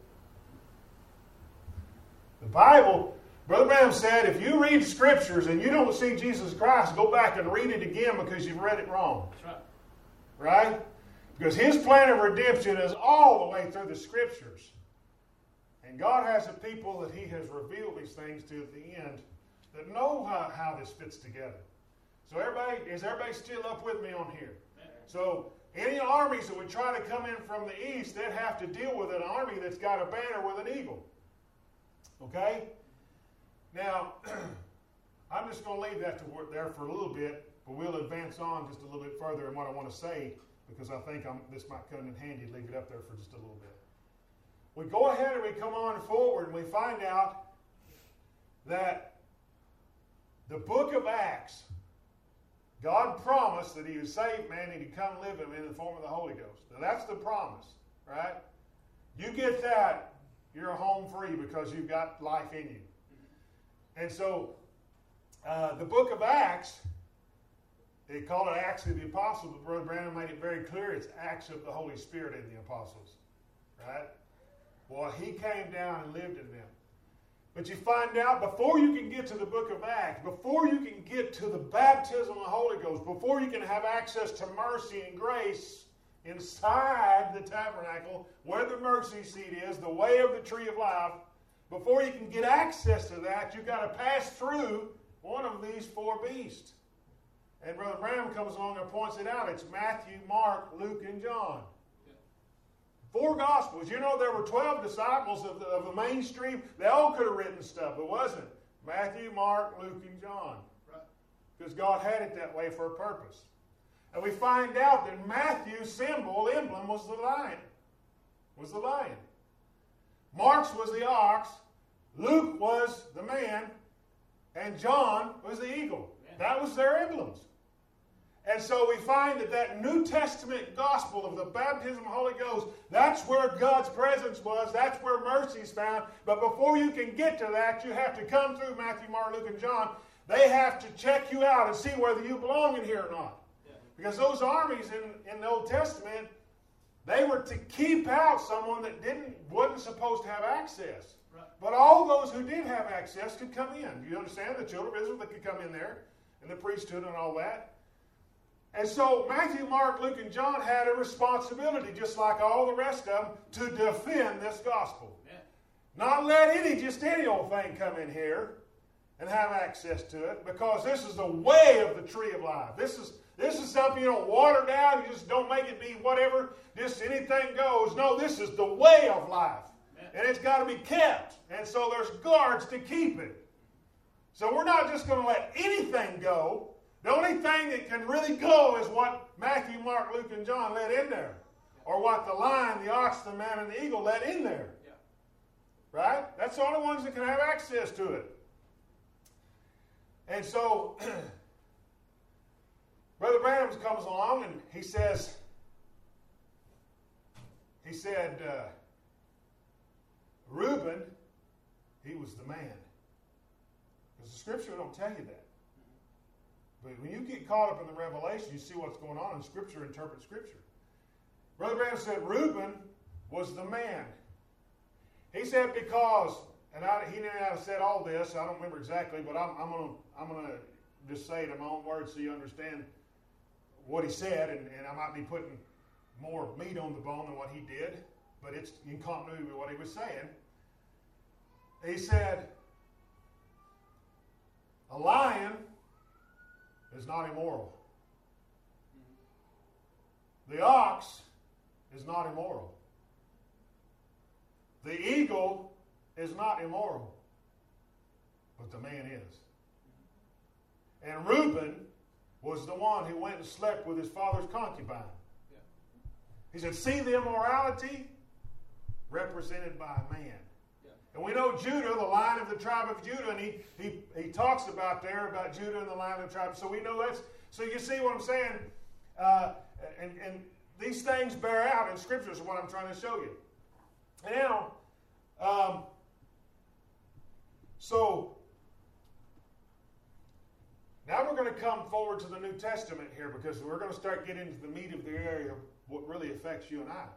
The Bible, Brother Branham said, if you read scriptures and you don't see Jesus Christ, go back and read it again because you've read it wrong. That's right. Right? Because His plan of redemption is all the way through the scriptures. And God has a people that He has revealed these things to at the end that know how, how this fits together. So everybody, is everybody still up with me on here? So any armies that would try to come in from the east, they'd have to deal with an army that's got a banner with an eagle. Okay? Now, I'm just going to leave that to there for a little bit, but we'll advance on just a little bit further in what I want to say because I think I'm, this might come in handy to leave it up there for just a little bit. We go ahead and we come on forward and we find out that the book of Acts God promised that he would save man and he'd come live him in the form of the Holy Ghost. Now that's the promise, right? You get that, you're home free because you've got life in you. And so uh, the book of Acts, they call it Acts of the Apostles, but Brother Brandon made it very clear it's Acts of the Holy Spirit in the Apostles, right? Well, he came down and lived in them. But you find out before you can get to the book of Acts, before you can get to the baptism of the Holy Ghost, before you can have access to mercy and grace inside the tabernacle, where the mercy seat is, the way of the tree of life, before you can get access to that, you've got to pass through one of these four beasts. And Brother Branham comes along and points it out. It's Matthew, Mark, Luke, and John. Four Gospels. You know, there were twelve disciples of the, of the mainstream. They all could have written stuff. It wasn't. Matthew, Mark, Luke, and John. Right. Because God had it that way for a purpose. And we find out that Matthew's symbol, emblem, was the lion. Was the lion. Mark's was the ox. Luke was the man. And John was the eagle. Yeah. That was their emblems. And so we find that that New Testament gospel of the baptism of the Holy Ghost, that's where God's presence was. That's where mercy is found. But before you can get to that, you have to come through Matthew, Mark, Luke, and John. They have to check you out and see whether you belong in here or not. Yeah. Because those armies in, in the Old Testament, they were to keep out someone that didn't wasn't supposed to have access. Right. But all those who did have access could come in. Do you understand? The children of Israel, they could come in there, and the priesthood and all that. And so Matthew, Mark, Luke, and John had a responsibility, just like all the rest of them, to defend this gospel. Yeah. Not let any, just any old thing come in here and have access to it, because this is the way of the tree of life. This is, this is something you don't water down, you just don't make it be whatever, just anything goes. No, this is the way of life. Yeah. And it's got to be kept. And so there's guards to keep it. So we're not just going to let anything go. The only thing that can really go is what Matthew, Mark, Luke, and John let in there. Or what the lion, the ox, the man, and the eagle let in there. Yeah. Right? That's the only ones that can have access to it. And so, Brother Branham comes along and he says, he said, uh, Reuben, he was the man. Because the Scripture don't tell you that. But when you get caught up in the revelation, you see what's going on, and Scripture interprets Scripture. Brother Branham said Reuben was the man. He said because, and I, he didn't have said all this, I don't remember exactly, but I'm, I'm going to I'm gonna just say it in my own words so you understand what he said, and, and I might be putting more meat on the bone than what he did, but it's in continuity with what he was saying. He said, a lion is not immoral. The ox is not immoral. The eagle is not immoral. But the man is. And Reuben was the one who went and slept with his father's concubine. Yeah. He said, see the immorality represented by a man. And we know Judah, the line of the tribe of Judah, and he, he, he talks about there about Judah and the line of the tribe. So we know that's, so you see what I'm saying? Uh, and, and these things bear out in Scripture is what I'm trying to show you. And now, um, so, now we're going to come forward to the New Testament here, because we're going to start getting into the meat of the area of what really affects you and I.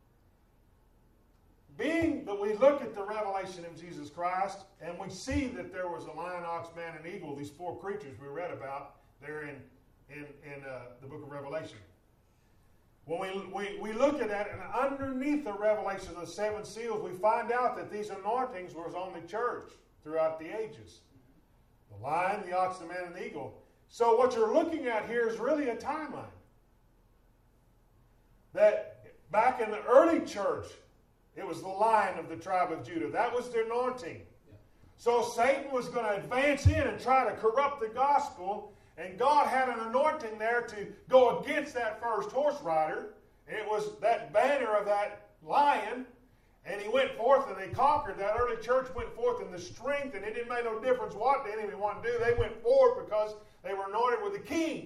Being that we look at the revelation of Jesus Christ and we see that there was a lion, ox, man, and eagle, these four creatures we read about there in, in, in uh, the book of Revelation. When we, we, we look at that, and underneath the revelation of the seven seals, we find out that these anointings were on the church throughout the ages. The lion, the ox, the man, and the eagle. So what you're looking at here is really a timeline. That back in the early church, it was the lion of the tribe of Judah. That was the anointing. Yeah. So Satan was going to advance in and try to corrupt the gospel. And God had an anointing there to go against that first horse rider. And it was that banner of that lion. And he went forth and they conquered. That early church went forth in the strength. And it didn't make no difference what the enemy wanted to do. They went forward because they were anointed with the king.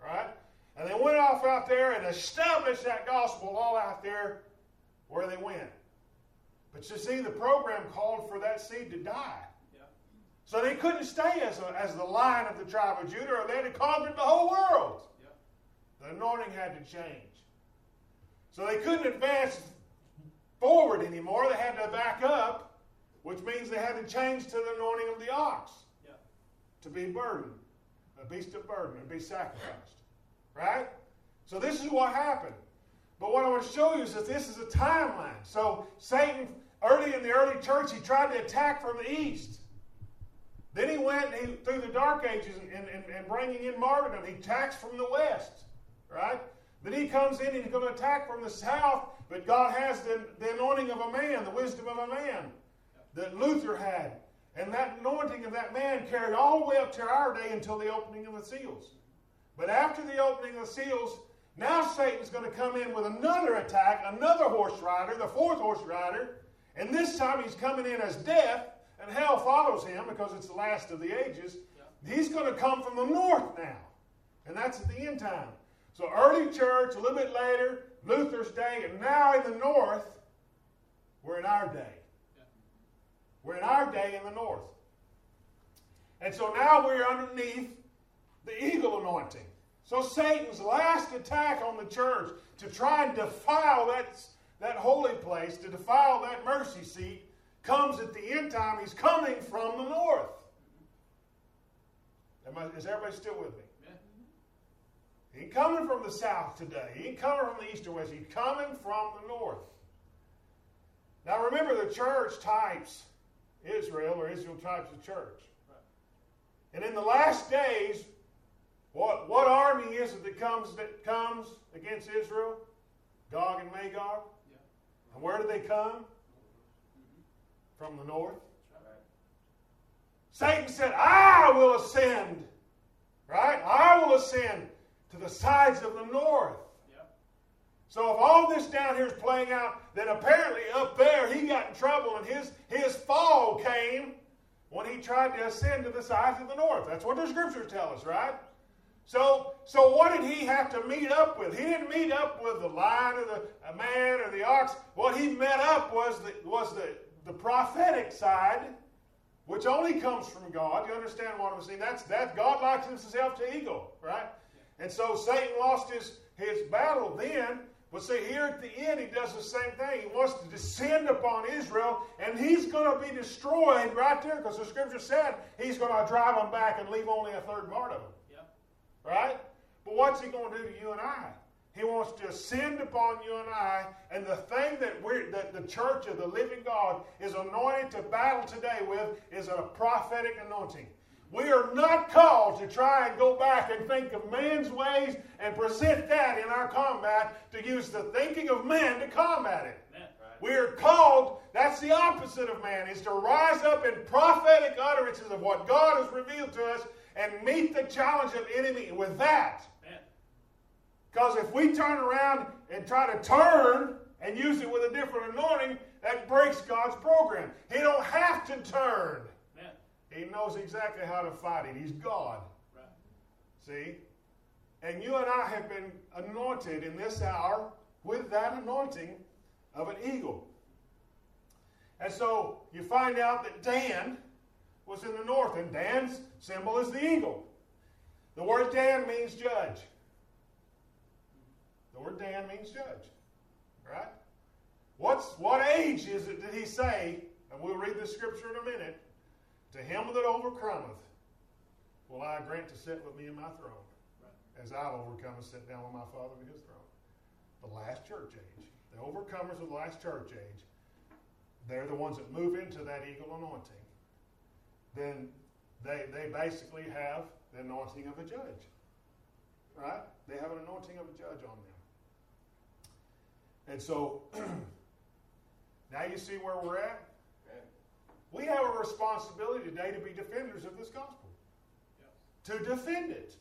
right? And they went off out there and established that gospel all out there where they went. But you see, the program called for that seed to die. Yeah. So they couldn't stay as, a, as the Lion of the tribe of Judah, or they had conquered the whole world. Yeah. The anointing had to change. So they couldn't advance forward anymore. They had to back up, which means they had to change to the anointing of the ox. Yeah. To be burdened, a beast of burden, and be sacrificed. Right? So this is what happened. But what I want to show you is that this is a timeline. So Satan, early in the early church, he tried to attack from the east. Then he went he, through the dark ages and, and, and bringing in martyrdom. He attacks from the west. Right? Then he comes in and he's going to attack from the south. But God has the, the anointing of a man, the wisdom of a man that Luther had. And that anointing of that man carried all the way up to our day until the opening of the seals. But after the opening of the seals, now Satan's going to come in with another attack, another horse rider, the fourth horse rider. And this time he's coming in as death, and hell follows him because it's the last of the ages. Yeah. He's going to come from the north now. And that's at the end time. So early church, a little bit later, Luther's day, and now in the north, we're in our day. Yeah. We're in our day in the north. And so now we're underneath the eagle anointing. So Satan's last attack on the church to try and defile that, that holy place, to defile that mercy seat, comes at the end time. He's coming from the north. Am I, is everybody still with me? Yeah. He ain't coming from the south today. He ain't coming from the east or west. He's coming from the north. Now remember, the church types Israel, or Israel types the church. Right. And in the last days, What, what army is it that comes that comes against Israel? Gog and Magog. Yeah. And where do they come? Mm-hmm. From the north. Right. Satan said, I will ascend. Right? I will ascend to the sides of the north. Yeah. So if all this down here is playing out, then apparently up there he got in trouble and his, his fall came when he tried to ascend to the sides of the north. That's what the scriptures tell us, right? So, so what did he have to meet up with? He didn't meet up with the lion or the a man or the ox. What he met up was the, was the, the prophetic side, which only comes from God. You understand what I'm saying? That's, that God likens himself to eagle, right? Yeah. And so Satan lost his, his battle then. But see, here at the end, he does the same thing. He wants to descend upon Israel, and he's going to be destroyed right there, because the scripture said he's going to drive them back and leave only a third part of them. Right? But what's he going to do to you and I? He wants to ascend upon you and I, and the thing that we're, that the church of the living God is anointed to battle today with is a prophetic anointing. We are not called to try and go back and think of man's ways and present that in our combat, to use the thinking of man to combat it. Right. We are called, that's the opposite of man, is to rise up in prophetic utterances of what God has revealed to us, and meet the challenge of enemy with that. Because if we turn around and try to turn and use it with a different anointing, that breaks God's program. He don't have to turn. Man. He knows exactly how to fight it. He's God. Right. See? And you and I have been anointed in this hour with that anointing of an eagle. And so you find out that Dan was in the north, and Dan's symbol is the eagle. The word Dan means judge. The word Dan means judge. Right? What's, what age is it did he say, and we'll read the scripture in a minute, to him that overcometh will I grant to sit with me in my throne, right, as I've overcome and sit down with my Father in his throne. The last church age. The overcomers of the last church age, they're the ones that move into that eagle anointing. Then they, they basically have the anointing of a judge. Right? They have an anointing of a judge on them. And so, now you see where we're at? We have a responsibility today to be defenders of this gospel. Yeah. To defend it.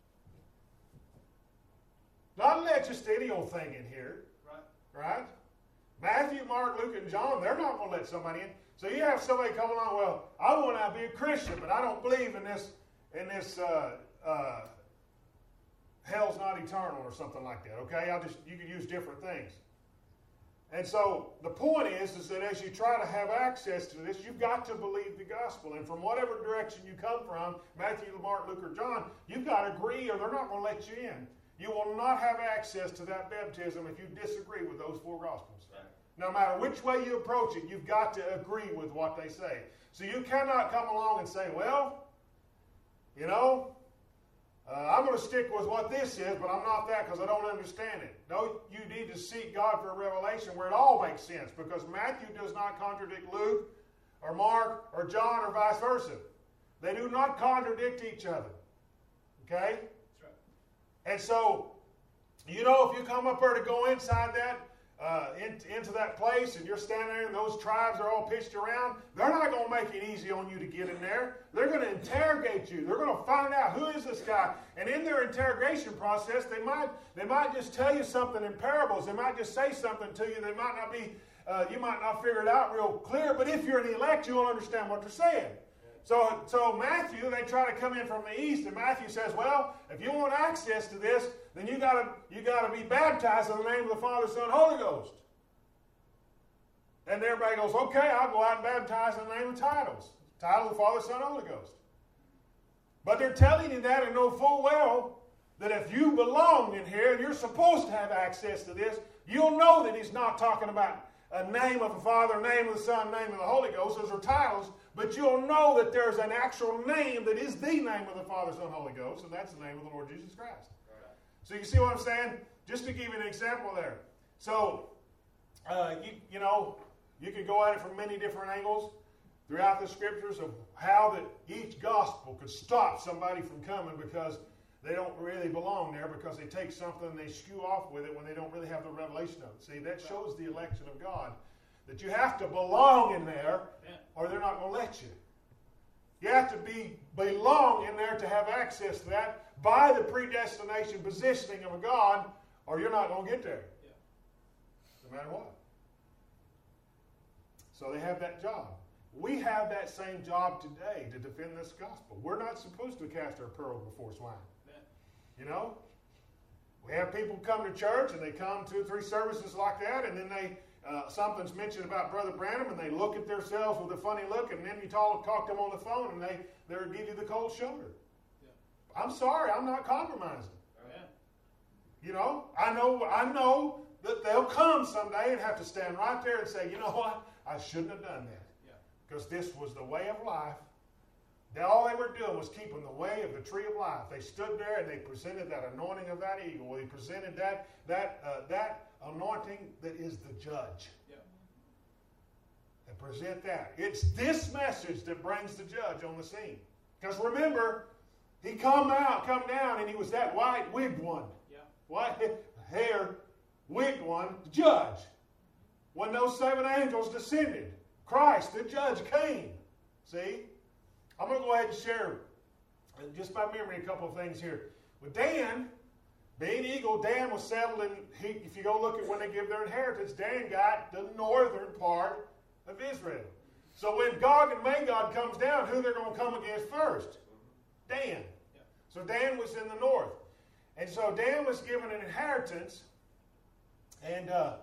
Not let just any old thing in here. Right. Right? Matthew, Mark, Luke, and John, they're not going to let somebody in. So you have somebody come along, well, I want to be a Christian, but I don't believe in this in this uh, uh, hell's not eternal or something like that. Okay, I just you can use different things. And so the point is, is that as you try to have access to this, you've got to believe the gospel. And from whatever direction you come from, Matthew, Mark, Luke, or John, you've got to agree or they're not going to let you in. You will not have access to that baptism if you disagree with those four gospels. Right. No matter which way you approach it, you've got to agree with what they say. So you cannot come along and say, well, you know, Uh, I'm going to stick with what this is, but I'm not that because I don't understand it. No, you need to seek God for a revelation where it all makes sense, because Matthew does not contradict Luke or Mark or John or vice versa. They do not contradict each other. Okay? That's right. And so, you know, if you come up there to go inside that, Uh, in, into that place, and you're standing there and those tribes are all pitched around, they're not going to make it easy on you to get in there. They're going to interrogate you. They're going to find out, who is this guy? And in their interrogation process, they might they might just tell you something in parables. They might just say something to you that might not be, uh, you might not figure it out real clear, but if you're the elect, you'll understand what they're saying. So, so Matthew, they try to come in from the east, and Matthew says, well, if you want access to this, then you got to you got to be baptized in the name of the Father, Son, Holy Ghost. And everybody goes, okay, I'll go out and baptize in the name of titles. Title of the Father, Son, Holy Ghost. But they're telling you that and know full well that if you belong in here and you're supposed to have access to this, you'll know that he's not talking about a name of the Father, name of the Son, name of the Holy Ghost. Those are titles. But you'll know that there's an actual name that is the name of the Father, Son, Holy Ghost, and that's the name of the Lord Jesus Christ. Right. So you see what I'm saying? Just to give you an example there. So, uh, you, you know, you can go at it from many different angles throughout the Scriptures of how that each gospel could stop somebody from coming because they don't really belong there, because they take something and they skew off with it when they don't really have the revelation of it. See, that shows the election of God. That you have to belong in there, or they're not going to let you. You have to be belong in there to have access to that by the predestination positioning of a God, or you're not going to get there. Yeah. No matter what. So they have that job. We have that same job today to defend this gospel. We're not supposed to cast our pearls before swine. Yeah. You know? We have people come to church and they come two or three services like that, and then they Uh, something's mentioned about Brother Branham, and they look at themselves with a funny look, and then you talk, talk to them on the phone, and they they'll give you the cold shoulder. Yeah. I'm sorry, I'm not compromising. Yeah. You know, I know I know that they'll come someday and have to stand right there and say, you know what, I shouldn't have done that, because yeah. this was the way of life. They, all they were doing was keeping the way of the tree of life. They stood there and they presented that anointing of that eagle. They presented that that uh, that anointing that is the judge. Yeah. And present that. It's this message that brings the judge on the scene. Because remember, he come out, come down, and he was that white wigged one. Yeah. White hair wigged one, the judge. When those seven angels descended, Christ, the judge, came. See? I'm going to go ahead and share, just by memory, a couple of things here. With Dan, being eagle, Dan was settled in, he, if you go look at when they give their inheritance, Dan got the northern part of Israel. So when Gog and Magog comes down, who they're going to come against first? Dan. Yeah. So Dan was in the north. And so Dan was given an inheritance, and uh,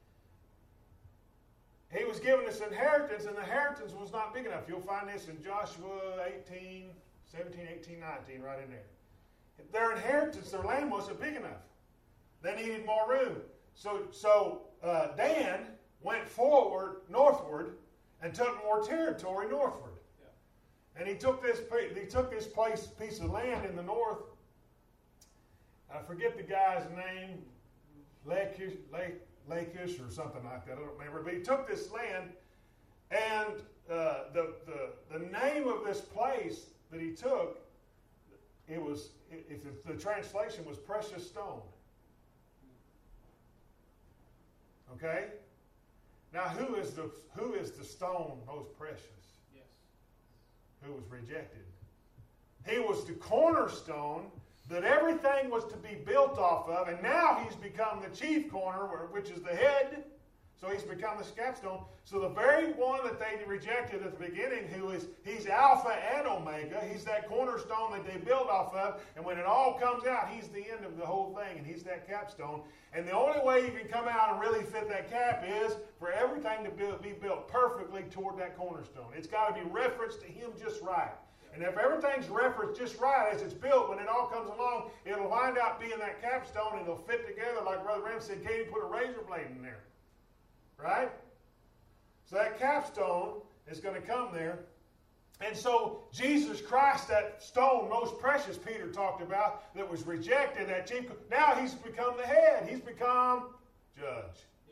he was given this inheritance, and the inheritance was not big enough. You'll find this in Joshua eighteen, seventeen, eighteen, nineteen, right in there. Their inheritance, their land wasn't big enough. They needed more room. So, so uh, Dan went forward, northward, and took more territory northward. Yeah. And he took this he took this place, piece of land in the north. I forget the guy's name, Lachish, Lachish or something like that. I don't remember. But he took this land, and uh, the, the the name of this place that he took, it was, if the translation was precious stone. Okay? Now, who is the who is the stone most precious? Yes. Who was rejected? He was the cornerstone that everything was to be built off of, and now he's become the chief corner, which is the head. So he's become the capstone. So the very one that they rejected at the beginning, who is, he's Alpha and Omega. He's that cornerstone that they build off of. And when it all comes out, he's the end of the whole thing. And he's that capstone. And the only way you can come out and really fit that cap is for everything to be built perfectly toward that cornerstone. It's got to be referenced to him just right. And if everything's referenced just right as it's built, when it all comes along, it'll wind out being that capstone and it'll fit together like Brother Ram said, can't even put a razor blade in there. Right? So that capstone is going to come there. And so Jesus Christ, that stone most precious Peter talked about that was rejected, that chief, now he's become the head. He's become judge. Yeah.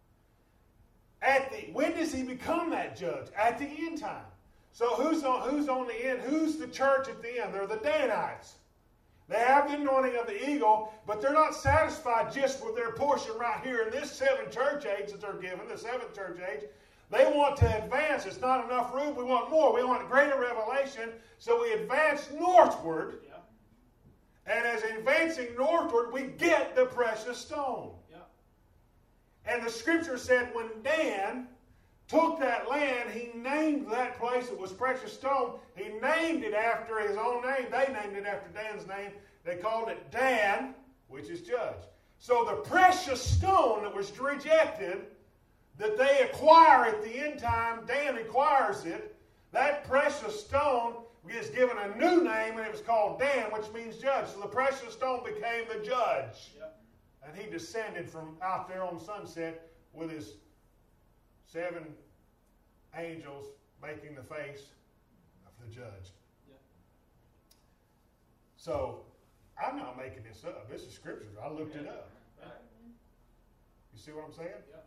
At the when does he become that judge? At the end time. So who's on who's on the end? Who's the church at the end? They're the Danites. They have the anointing of the eagle, but they're not satisfied just with their portion right here in this seven church age that they're given, the seventh church age. They want to advance. It's not enough room. We want more. We want greater revelation. So we advance northward. Yeah. And as advancing northward, we get the precious stone. Yeah. And the scripture said when Dan took that land, he named that place that was precious stone. He named it after his own name. They named it after Dan's name. They called it Dan, which is judge. So the precious stone that was rejected, that they acquire at the end time, Dan acquires it. That precious stone is given a new name, and it was called Dan, which means judge. So the precious stone became the judge. Yep. And he descended from out there on sunset with his seven angels making the face of the judge. Yeah. So, I'm not making this up. This is scripture. I looked yeah. it up. Right. You see what I'm saying? Yeah.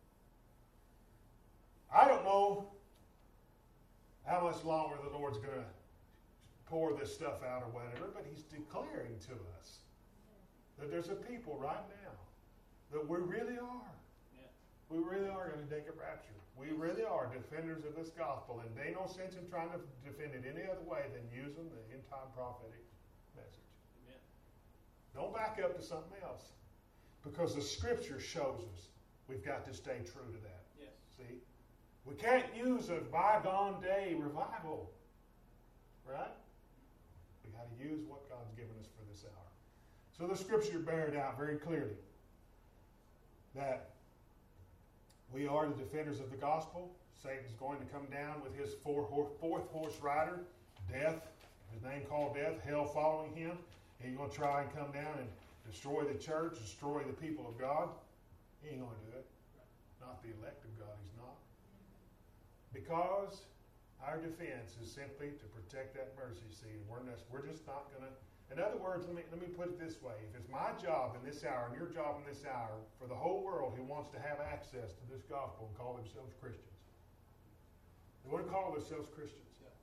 I don't know how much longer the Lord's going to pour this stuff out or whatever, but he's declaring to us that there's a people right now that we really are. We really are going to take a rapture. We really are defenders of this gospel, and there ain't no sense in trying to defend it any other way than using the end-time prophetic message. Amen. Don't back up to something else, because the Scripture shows us we've got to stay true to that. Yes. See? We can't use a bygone day revival, right? We got to use what God's given us for this hour. So the Scripture bear it out very clearly that we are the defenders of the gospel. Satan's going to come down with his four, fourth horse rider, death, his name called death, hell following him. And he's going to try and come down and destroy the church, destroy the people of God. He ain't going to do it. Not the elect of God, he's not. Because our defense is simply to protect that mercy seat. We're, not, we're just not going to. In other words, let me, let me put it this way. If it's my job in this hour and your job in this hour for the whole world who wants to have access to this gospel and call themselves Christians, they want to call themselves Christians. Yeah.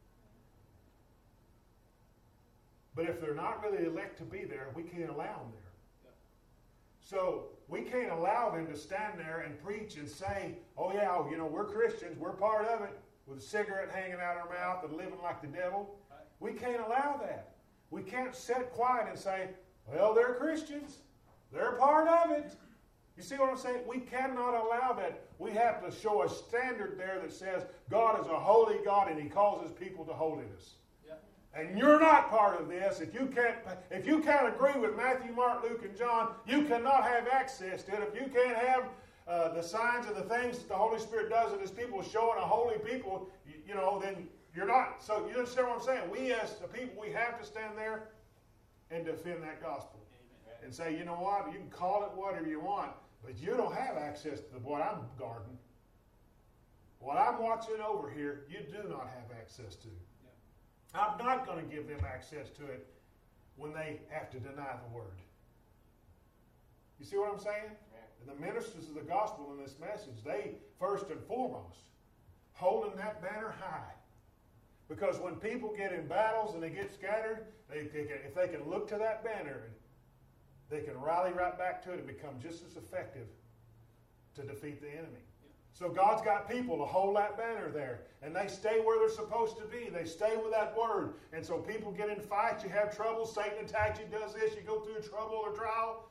But if they're not really elect to be there, we can't allow them there. Yeah. So we can't allow them to stand there and preach and say, oh yeah, you know, we're Christians, we're part of it, with a cigarette hanging out our mouth and living like the devil. Right. We can't allow that. We can't sit quiet and say, well, they're Christians. They're part of it. You see what I'm saying? We cannot allow that. We have to show a standard there that says God is a holy God and he calls his people to holiness. Yeah. And you're not part of this. If you can't if you can't agree with Matthew, Mark, Luke, and John, you cannot have access to it. If you can't have uh, the signs and the things that the Holy Spirit does in his people showing a holy people, you, you know, then you're not. So you understand what I'm saying? We as the people, we have to stand there and defend that gospel. Amen. And say, you know what? You can call it whatever you want, but you don't have access to what I'm guarding. What I'm watching over here, you do not have access to. Yeah. I'm not going to give them access to it when they have to deny the word. You see what I'm saying? Yeah. And the ministers of the gospel in this message, they first and foremost holding that banner high. Because when people get in battles and they get scattered, they, they can, if they can look to that banner, they can rally right back to it and become just as effective to defeat the enemy. Yeah. So God's got people to hold that banner there. And they stay where they're supposed to be. They stay with that word. And so people get in fights, you have trouble, Satan attacks you, does this, you go through trouble or trial.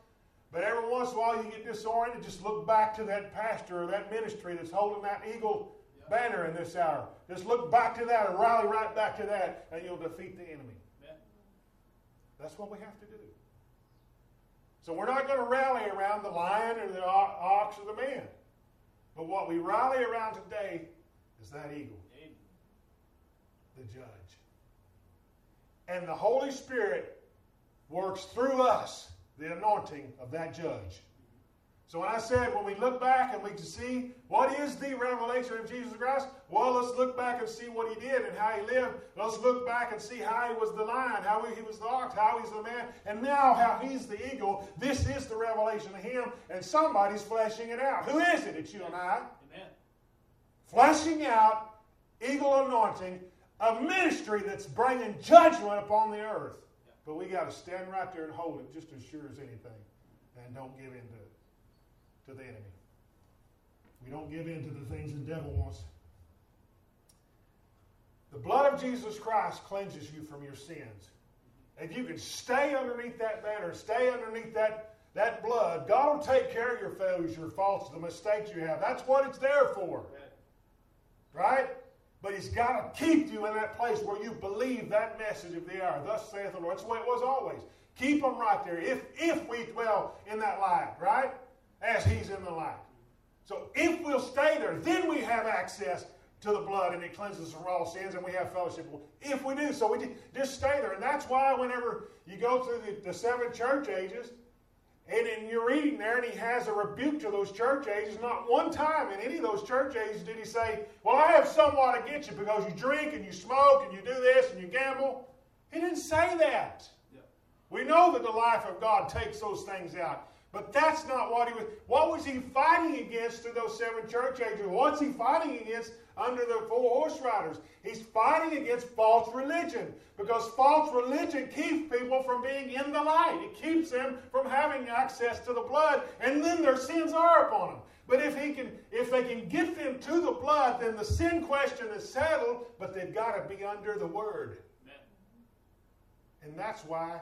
But every once in a while you get disoriented, just look back to that pastor or that ministry that's holding that eagle yep. banner in this hour. Just look back to that and rally right back to that, and you'll defeat the enemy. Amen. That's what we have to do. So we're not going to rally around the lion or the ox or the man. But what we rally around today is that eagle, Amen. The judge. And the Holy Spirit works through us the anointing of that judge. So when I said when we look back and we can see what is the revelation of Jesus Christ, well, let's look back and see what he did and how he lived. Let's look back and see how he was the lion, how he was the ox, how he's the man, and now how he's the eagle. This is the revelation of him, and somebody's fleshing it out. Who is it? It's you and I. Amen. Fleshing out, eagle anointing, a ministry that's bringing judgment upon the earth. But we got to stand right there and hold it just as sure as anything, and don't give in to, to the enemy. We don't give in to the things the devil wants. The blood of Jesus Christ cleanses you from your sins. If you can stay underneath that banner, stay underneath that, that blood, God will take care of your failures, your faults, the mistakes you have. That's what it's there for. Right? But he's got to keep you in that place where you believe that message of the hour. Thus saith the Lord. That's the way it was always. Keep them right there. If, if we dwell in that light, right? As he's in the light. So if we'll stay there, then we have access to the blood and it cleanses us from all sins and we have fellowship. If we do, so we just stay there. And that's why whenever you go through the, the seven church ages, and in your reading there, and he has a rebuke to those church ages. Not one time in any of those church ages did he say, well, I have somewhat against you because you drink and you smoke and you do this and you gamble. He didn't say that. Yeah. We know that the life of God takes those things out. But that's not what he was. What was he fighting against through those seven church ages? What's he fighting against under the four horse riders? He's fighting against false religion. Because false religion keeps people from being in the light. It keeps them from having access to the blood. And then their sins are upon them. But if he can, if they can get them to the blood, then the sin question is settled. But they've got to be under the word. Amen. And that's why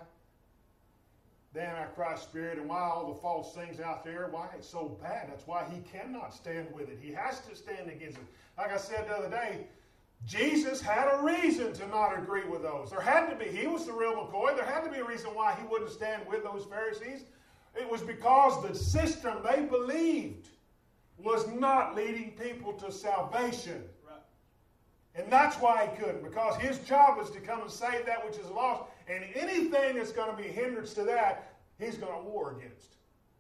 the Antichrist spirit and why all the false things out there, why it's so bad. That's why he cannot stand with it. He has to stand against it. Like I said the other day, Jesus had a reason to not agree with those. There had to be. He was the real McCoy. There had to be a reason why he wouldn't stand with those Pharisees. It was because the system they believed was not leading people to salvation. Right. And that's why he couldn't, because his job was to come and save that which is lost. And anything that's going to be a hindrance to that, he's going to war against.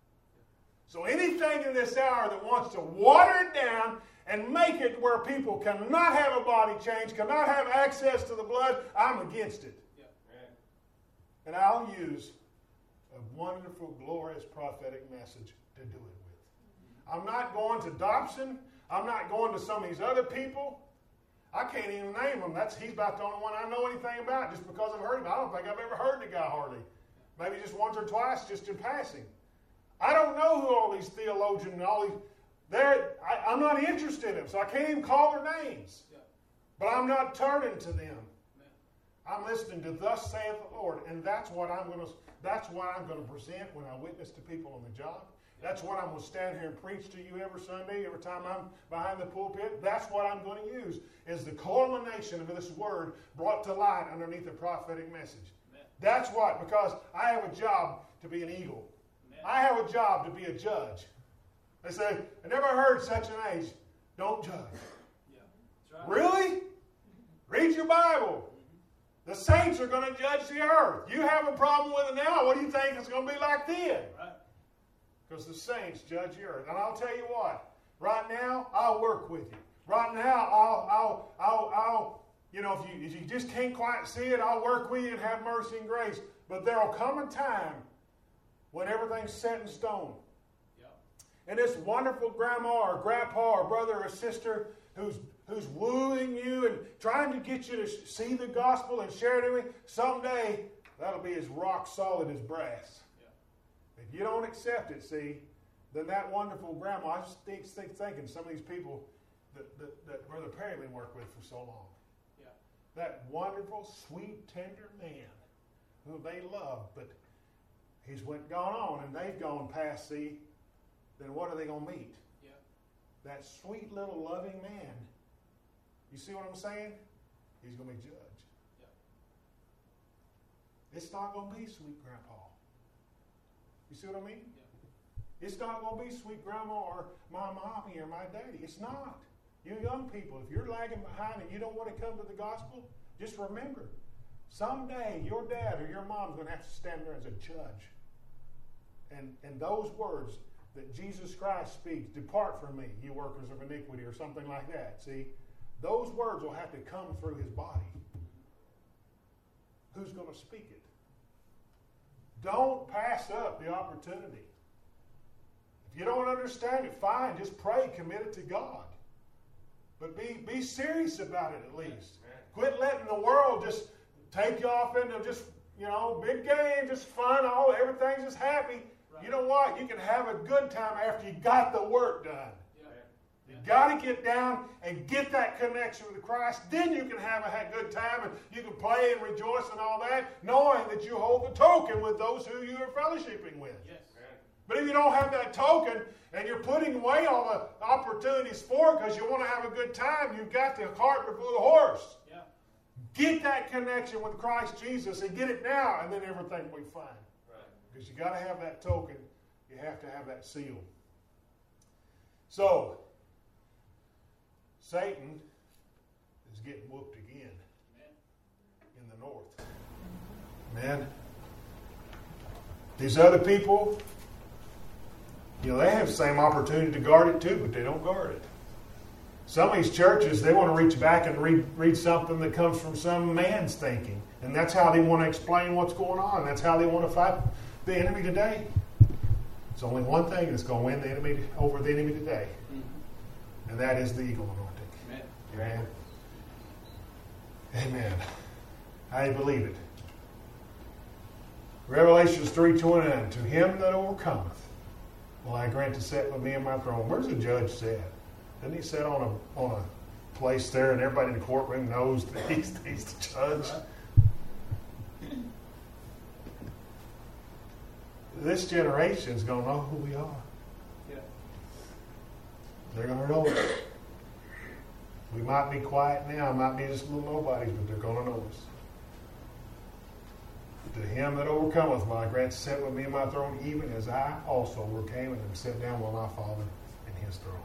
So anything in this hour that wants to water it down and make it where people cannot have a body change, cannot have access to the blood, I'm against it. Yeah. And I'll use a wonderful, glorious prophetic message to do it with. I'm not going to Dobson. I'm not going to some of these other people. I can't even name him. That's he's about the only one I know anything about just because I've heard him. I don't think I've ever heard the guy hardly. Maybe just once or twice, just in passing. I don't know who all these theologians and all these. They're, I, I'm not interested in them, so I can't even call their names. Yeah. But I'm not turning to them. Man. I'm listening to "Thus saith the Lord," and that's what I'm going to. That's what I'm going to present when I witness to people on the job. That's what I'm going to stand here and preach to you every Sunday, every time I'm behind the pulpit. That's what I'm going to use, is the culmination of this word brought to light underneath the prophetic message. Amen. That's what, because I have a job to be an eagle. Amen. I have a job to be a judge. They say, I never heard such an age. Don't judge. Yeah. That's right. Really? Read your Bible. The saints are going to judge the earth. You have a problem with it now. What do you think it's going to be like then? Right. Because the saints judge the earth. And I'll tell you what, right now, I'll work with you. Right now, I'll, I'll, I'll, I'll, you know, if you, if you just can't quite see it, I'll work with you and have mercy and grace. But there will come a time when everything's set in stone. Yep. And this wonderful grandma or grandpa or brother or sister who's, who's wooing you and trying to get you to see the gospel and share it with me, someday that'll be as rock solid as brass. If you don't accept it, see, then that wonderful grandma, I just think, think thinking some of these people that, that, that Brother Perry been worked with for so long. Yeah. That wonderful, sweet, tender man who they love, but he's went gone on and they've gone past, see, then what are they going to meet? Yeah. That sweet little loving man. You see what I'm saying? He's going to be judged. Yeah. It's not going to be sweet grandpa. You see what I mean? Yeah. It's not going to be sweet grandma or my mommy or my daddy. It's not. You young people, if you're lagging behind and you don't want to come to the gospel, just remember, someday your dad or your mom's going to have to stand there as a judge. And, and those words that Jesus Christ speaks, depart from me, you workers of iniquity, or something like that. See, those words will have to come through his body. Who's going to speak it? Don't pass up the opportunity. If you don't understand it, fine, just pray, commit it to God. But be, be serious about it at least. Quit letting the world just take you off into just, you know, big game, just fun, all everything's just happy. Right. You know what? You can have a good time after you got the work done. Yeah. You got to get down and get that connection with Christ. Then you can have a good time and you can play and rejoice and all that, knowing that you hold the token with those who you are fellowshipping with. Yes. But if you don't have that token and you're putting away all the opportunities for it because you want to have a good time, you've got the cart before the horse. Yeah. Get that connection with Christ Jesus and get it now, and then everything will be fine. Right. Because you got to have that token. You have to have that seal. So, Satan is getting whooped again. Amen. In the north. Man, these other people, you know, they have the same opportunity to guard it too, but they don't guard it. Some of these churches, they want to reach back and read, read something that comes from some man's thinking. And that's how they want to explain what's going on. That's how they want to fight the enemy today. It's only one thing that's going to win the enemy over the enemy today. Mm-hmm. And that is the eagle anointing. Amen. Amen. Amen. I believe it. Revelations three twenty-nine. To him that overcometh will I grant to sit with me in my throne. Where's the judge sit? Didn't he sit on a on a place there and everybody in the courtroom knows that he's, he's the judge? This generation is going to know who we are. Yeah. They're going to know us. We might be quiet now, might be just little nobodies, but they're going to know us. To him that overcometh will I grant to sit with me in my throne, even as I also overcame and am set down with my Father in his throne.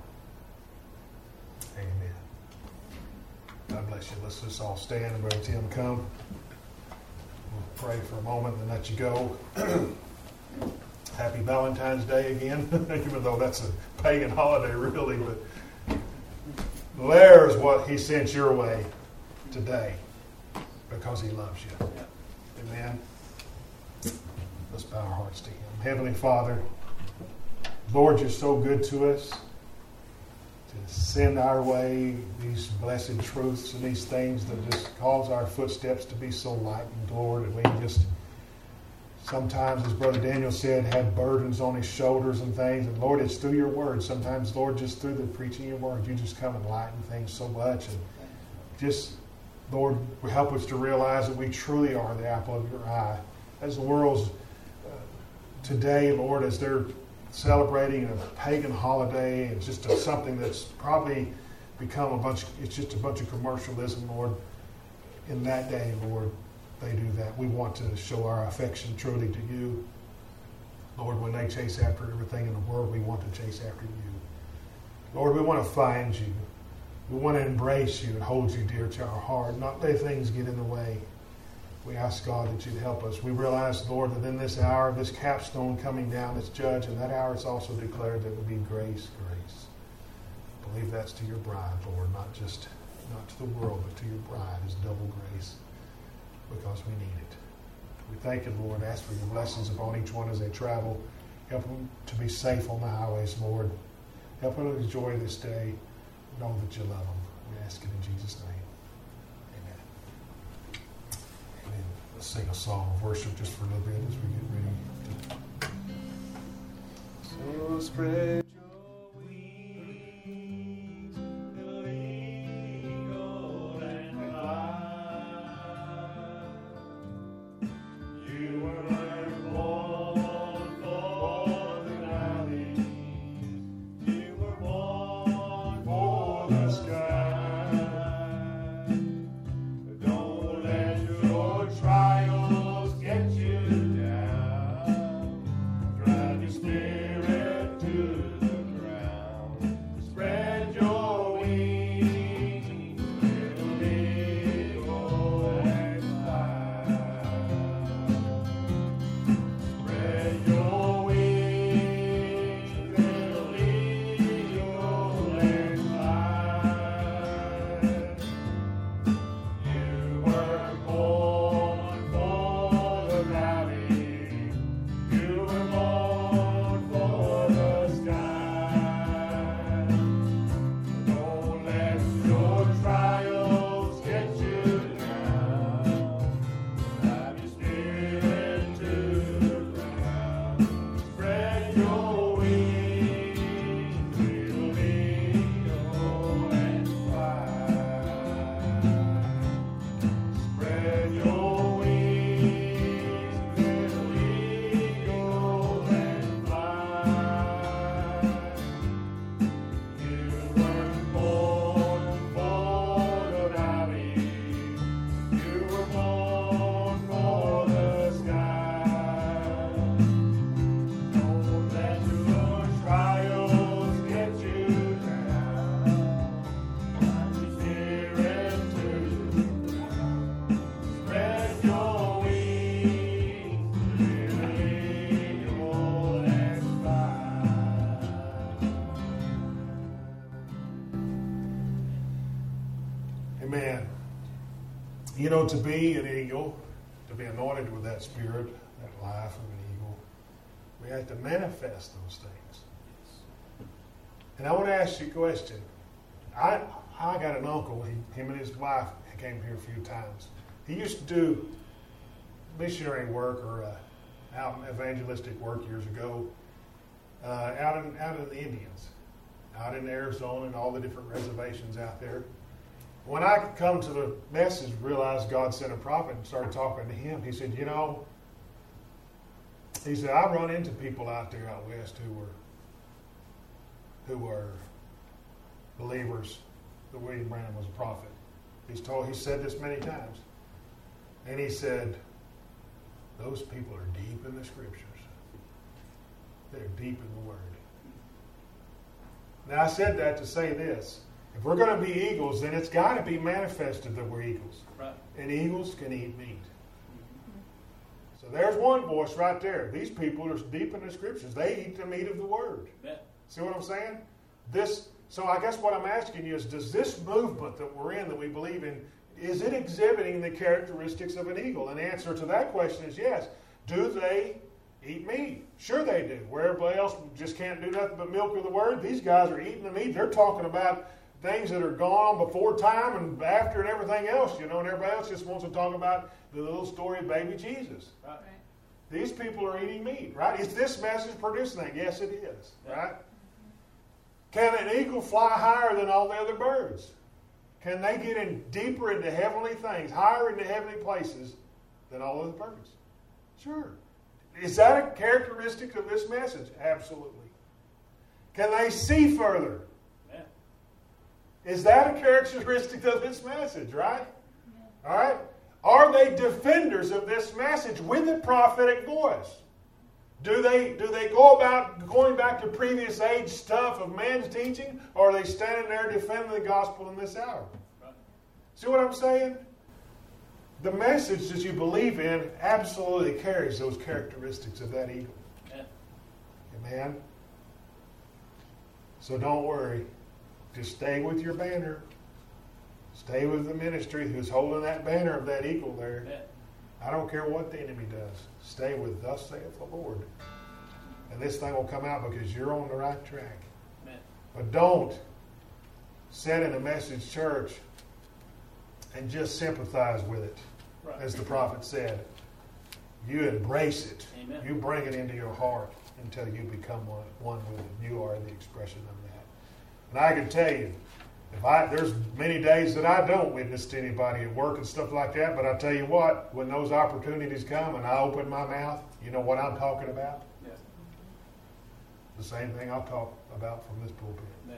Amen. God bless you. Let's just all stand and Brother Tim come. We'll pray for a moment and then let you go. Happy Valentine's Day again, even though that's a pagan holiday really, but there's what he sent your way today because he loves you. Amen. Let's bow our hearts to him. Heavenly Father, Lord, you're so good to us to send our way these blessed truths and these things that just cause our footsteps to be so lightened, Lord, and we just sometimes, as Brother Daniel said, have burdens on his shoulders and things. And Lord, it's through your word. Sometimes, Lord, just through the preaching of your word, you just come and lighten things so much. And just, Lord, help us to realize that we truly are the apple of your eye. As the world's uh, today, Lord, as they're celebrating a pagan holiday, it's just a, something that's probably become a bunch, it's just a bunch of commercialism, Lord. In that day, Lord, they do that. We want to show our affection truly to you. Lord, when they chase after everything in the world, we want to chase after you. Lord, we want to find you. We want to embrace you and hold you dear to our heart, not let things get in the way. We ask, God, that you'd help us. We realize, Lord, that in this hour, this capstone coming down, this judge, and that hour it's also declared that it will be grace, grace. I believe that's to your bride, Lord, not just not to the world, but to your bride is double grace because we need it. We thank you, Lord. Ask for your blessings upon each one as they travel. Help them to be safe on the highways, Lord. Help them to enjoy this day. Know that you love them. We ask it in Jesus' name. Amen. Amen. Let's sing a song of worship just for a little bit as we get ready to... So spread your wings, little eagle, and fly. You were born know, to be an eagle, to be anointed with that spirit, that life of an eagle, we have to manifest those things. And I want to ask you a question. I I got an uncle, he, him and his wife came here a few times. He used to do missionary work or uh, out evangelistic work years ago uh, out in out in the Indians, out in Arizona and all the different reservations out there. When I come to the message, realized God sent a prophet and started talking to him, he said, you know, he said, I run into people out there out west who were who were believers that William Branham was a prophet. He's told, he said this many times. And he said, those people are deep in the scriptures. They're deep in the word. Now I said that to say this. If we're going to be eagles, then it's got to be manifested that we're eagles. Right. And eagles can eat meat. So there's one voice right there. These people are deep in the scriptures. They eat the meat of the word. Yeah. See what I'm saying? This. So I guess what I'm asking you is, does this movement that we're in, that we believe in, is it exhibiting the characteristics of an eagle? And the answer to that question is yes. Do they eat meat? Sure they do. Where everybody else just can't do nothing but milk of the word, these guys are eating the meat. They're talking about things that are gone before time and after and everything else, you know, and everybody else just wants to talk about the little story of baby Jesus. Right. These people are eating meat, right? Is this message producing that? Yes, it is, right? Can an eagle fly higher than all the other birds? Can they get in deeper into heavenly things, higher into heavenly places than all other birds? Sure. Is that a characteristic of this message? Absolutely. Can they see further? Yeah. Is that a characteristic of this message, right? Yeah. All right. Are they defenders of this message with a prophetic voice? Do they do they go about going back to previous age stuff of man's teaching, or are they standing there defending the gospel in this hour? Right. See what I'm saying? The message that you believe in absolutely carries those characteristics of that eagle. Yeah. Amen? So don't worry. Just stay with your banner. Stay with the ministry who's holding that banner of that eagle there. Yeah. I don't care what the enemy does. Stay with thus saith the Lord. And this thing will come out because you're on the right track. Amen. But don't sit in a message church and just sympathize with it. Right. As the prophet said. You embrace it. Amen. You bring it into your heart until you become one, one with it. You are the expression of that. And I can tell you, If I, there's many days that I don't witness to anybody at work and stuff like that, but I tell you what, when those opportunities come and I open my mouth, you know what I'm talking about? Yes. The same thing I'll talk about from this pulpit. Yes.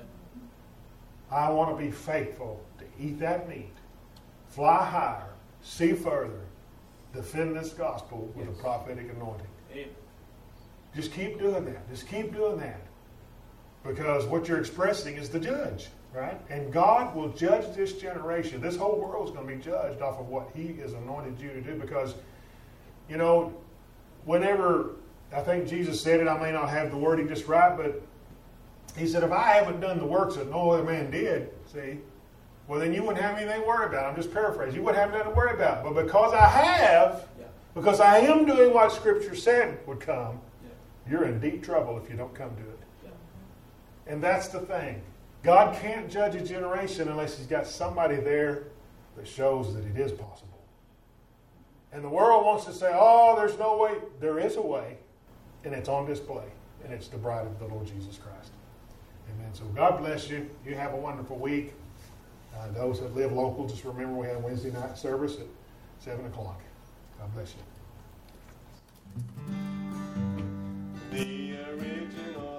I want to be faithful to eat that meat, fly higher, see further, defend this gospel with yes. a prophetic anointing. Amen. Just keep doing that. Just keep doing that. Because what you're expressing is the judge. Right? And God will judge this generation. This whole world is going to be judged off of what He has anointed you to do. Because, you know, whenever, I think Jesus said it, I may not have the wording just right, but He said, if I haven't done the works that no other man did, see, well, then you wouldn't have anything to worry about. I'm just paraphrasing. You wouldn't have nothing to worry about. But because I have, yeah. because I am doing what Scripture said would come, yeah. you're in deep trouble if you don't come to it. Yeah. And that's the thing. God can't judge a generation unless He's got somebody there that shows that it is possible. And the world wants to say, oh, there's no way. There is a way, and it's on display, and it's the bride of the Lord Jesus Christ. Amen. So God bless you. You have a wonderful week. Uh, those that live local, just remember we have Wednesday night service at seven o'clock. God bless you. The original